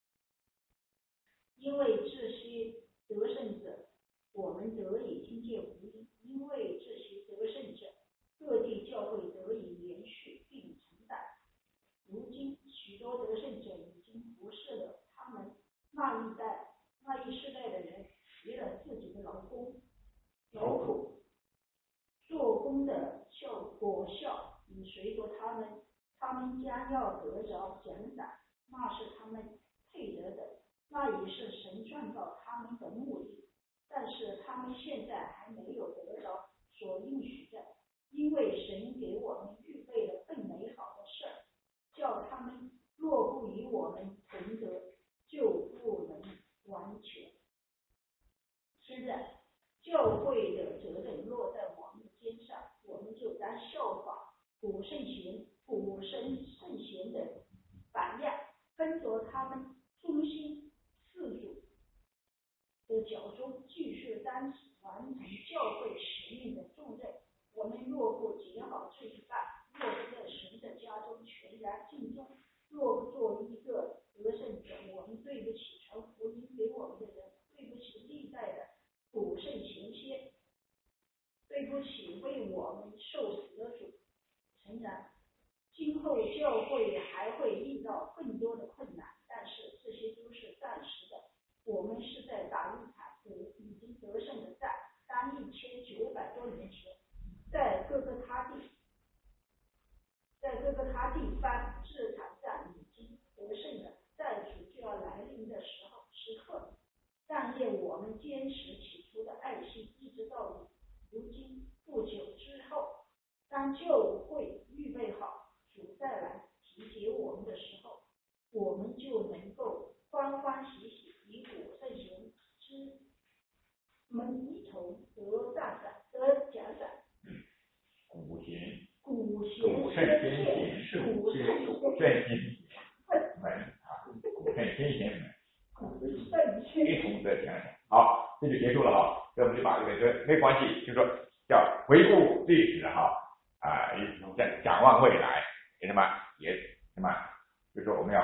因为这些得胜者，我们得以听见福音；因为这些得胜者，各地教会得以延续并承担。如今，许多得胜者已经不是了他们那一代、那一世代的人，为了自己的劳工、劳苦、做工的效果效，已随着他们，他们将要得着奖赏，那是他们配得的。那也是神创造他们的目的，但是他们现在还没有得着所应许的，因为神给我们预备了更美好的事，叫他们若不与我们同得，就不能完全。现在教会的责任落在我们的肩上，我们就当效仿古圣贤、古圣圣贤的榜样，跟着他们忠心自主的脚中，继续担起完成教会使命的重任。我们若不结好这一半，若不在神的家中全然尽忠，若不做一个得胜者，我们对不起传福音给我们的人，对不起历代的古圣贤先，对不起为我们受死的主。诚然，今后教会还会遇到更多的困难，但是这些都是暂时的。我们是在打一场已经得胜的战。当一千九百多年前，在各个他地，在各个他地方，这场战已经得胜了，在主就要来临的时候时刻，但愿我们坚持起初的爱心，一直到底。如今不久之后，当教会预备好主再来提携我们的时候，我们就能够欢欢喜喜与古圣贤之们一同得赞赏、得奖赏。 古贤、 古贤古圣先贤、 古圣圣先贤们啊，古圣先贤们一同得奖赏。好，这就结束了哈。这我们就把这个这没关系，就说叫回顾历史哈啊，展展望未来，也什么也什么，就说我们要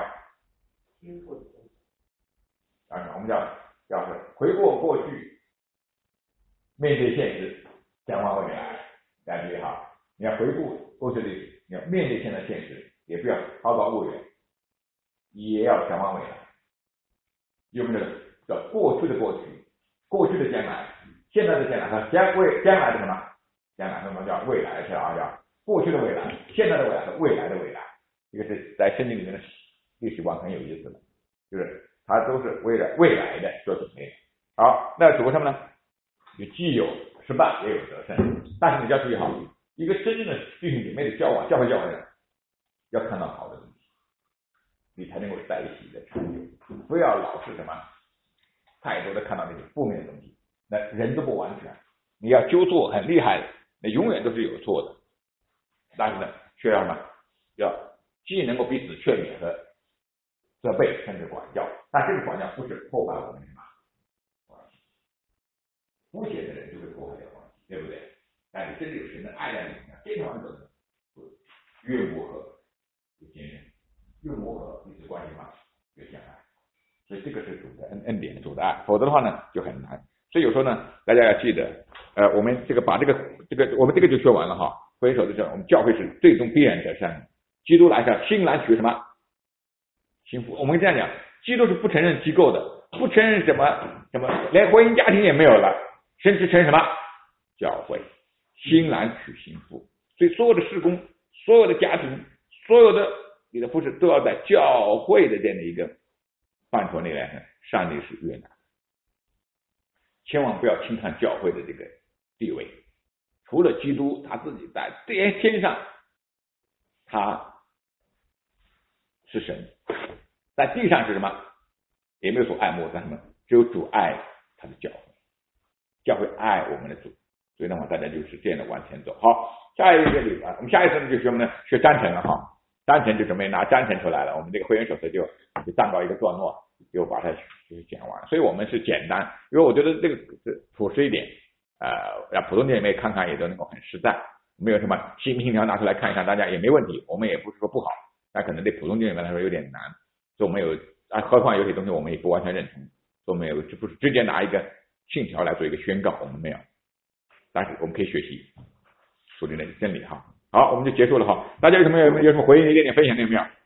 啊，我们叫叫是回顾过去，面对现实，展望未来，感觉哈。你要回顾过去历史，你要面对现在现实，也不要滔滔不远，也要展望未来。有没有叫过去的过去，过去的将来，现在的将来和将未将来的什么？将来什么叫未来是啊？叫过去的未来，现在的未来和未来的未来。这个是在圣经里面的历史观很有意思的，就是它都是为了未来的做准备。好，那主什么呢？你既有失败，也有得胜。但是你要注意好，一个真正的弟兄姐妹的交往，教会交往的人，要看到好的东西，你才能够在一起的长久。不要老是什么太多的看到那些负面的东西，那人都不完全。你要纠错很厉害的，那永远都是有错的。但是呢，却要什么？要既能够彼此劝勉和责备，甚至管教。但这个管教不是破坏我们什么关系， 肤浅的人就会破坏掉关系，对不对？但是真正有神的爱在里面，这条路越磨合越坚韧，越磨合彼此关系嘛越相爱。所以这个是主的恩恩典，主的爱，否则的话呢就很难。所以有时候呢，大家要记得，呃，我们这个把这个这个我们这个就说完了哈。回首的时候，我们教会是最终必然得胜。基督来讲，新郎娶什么？新妇。我们这样讲，基督是不承认机构的，不承认什么什么，连婚姻家庭也没有了，甚至承认什么？教会。新郎娶新妇。所以所有的事工，所有的家庭，所有的你的服事都要在教会的这样的一个范畴内来，上帝是悦纳。千万不要轻看教会的这个地位，除了基督他自己在天上，他是神，在地上是什么？也没有所爱慕，但什么？只有主爱他的教会，教会爱我们的主，所以的话，大家就是这样的往前走。好，下一个礼拜，我们下一次就学什么呢？学章程了哈。章程就准备拿章程出来了，我们这个会员手册就就暂告一个段落，就把它就是讲完。所以我们是简单，因为我觉得这个朴实一点，呃，让普通姐妹看看也都能够很实在，没有什么新信条拿出来看一看，大家也没问题。我们也不是说不好，但可能对普通姐妹来说有点难，所以我们有啊，何况有些东西我们也不完全认同，所以我们有不是直接拿一个信条来做一个宣告，我们没有，但是我们可以学习属灵的真理哈。好，我们就结束了哈。大家有什么有有什么回应，一点点分享有没有？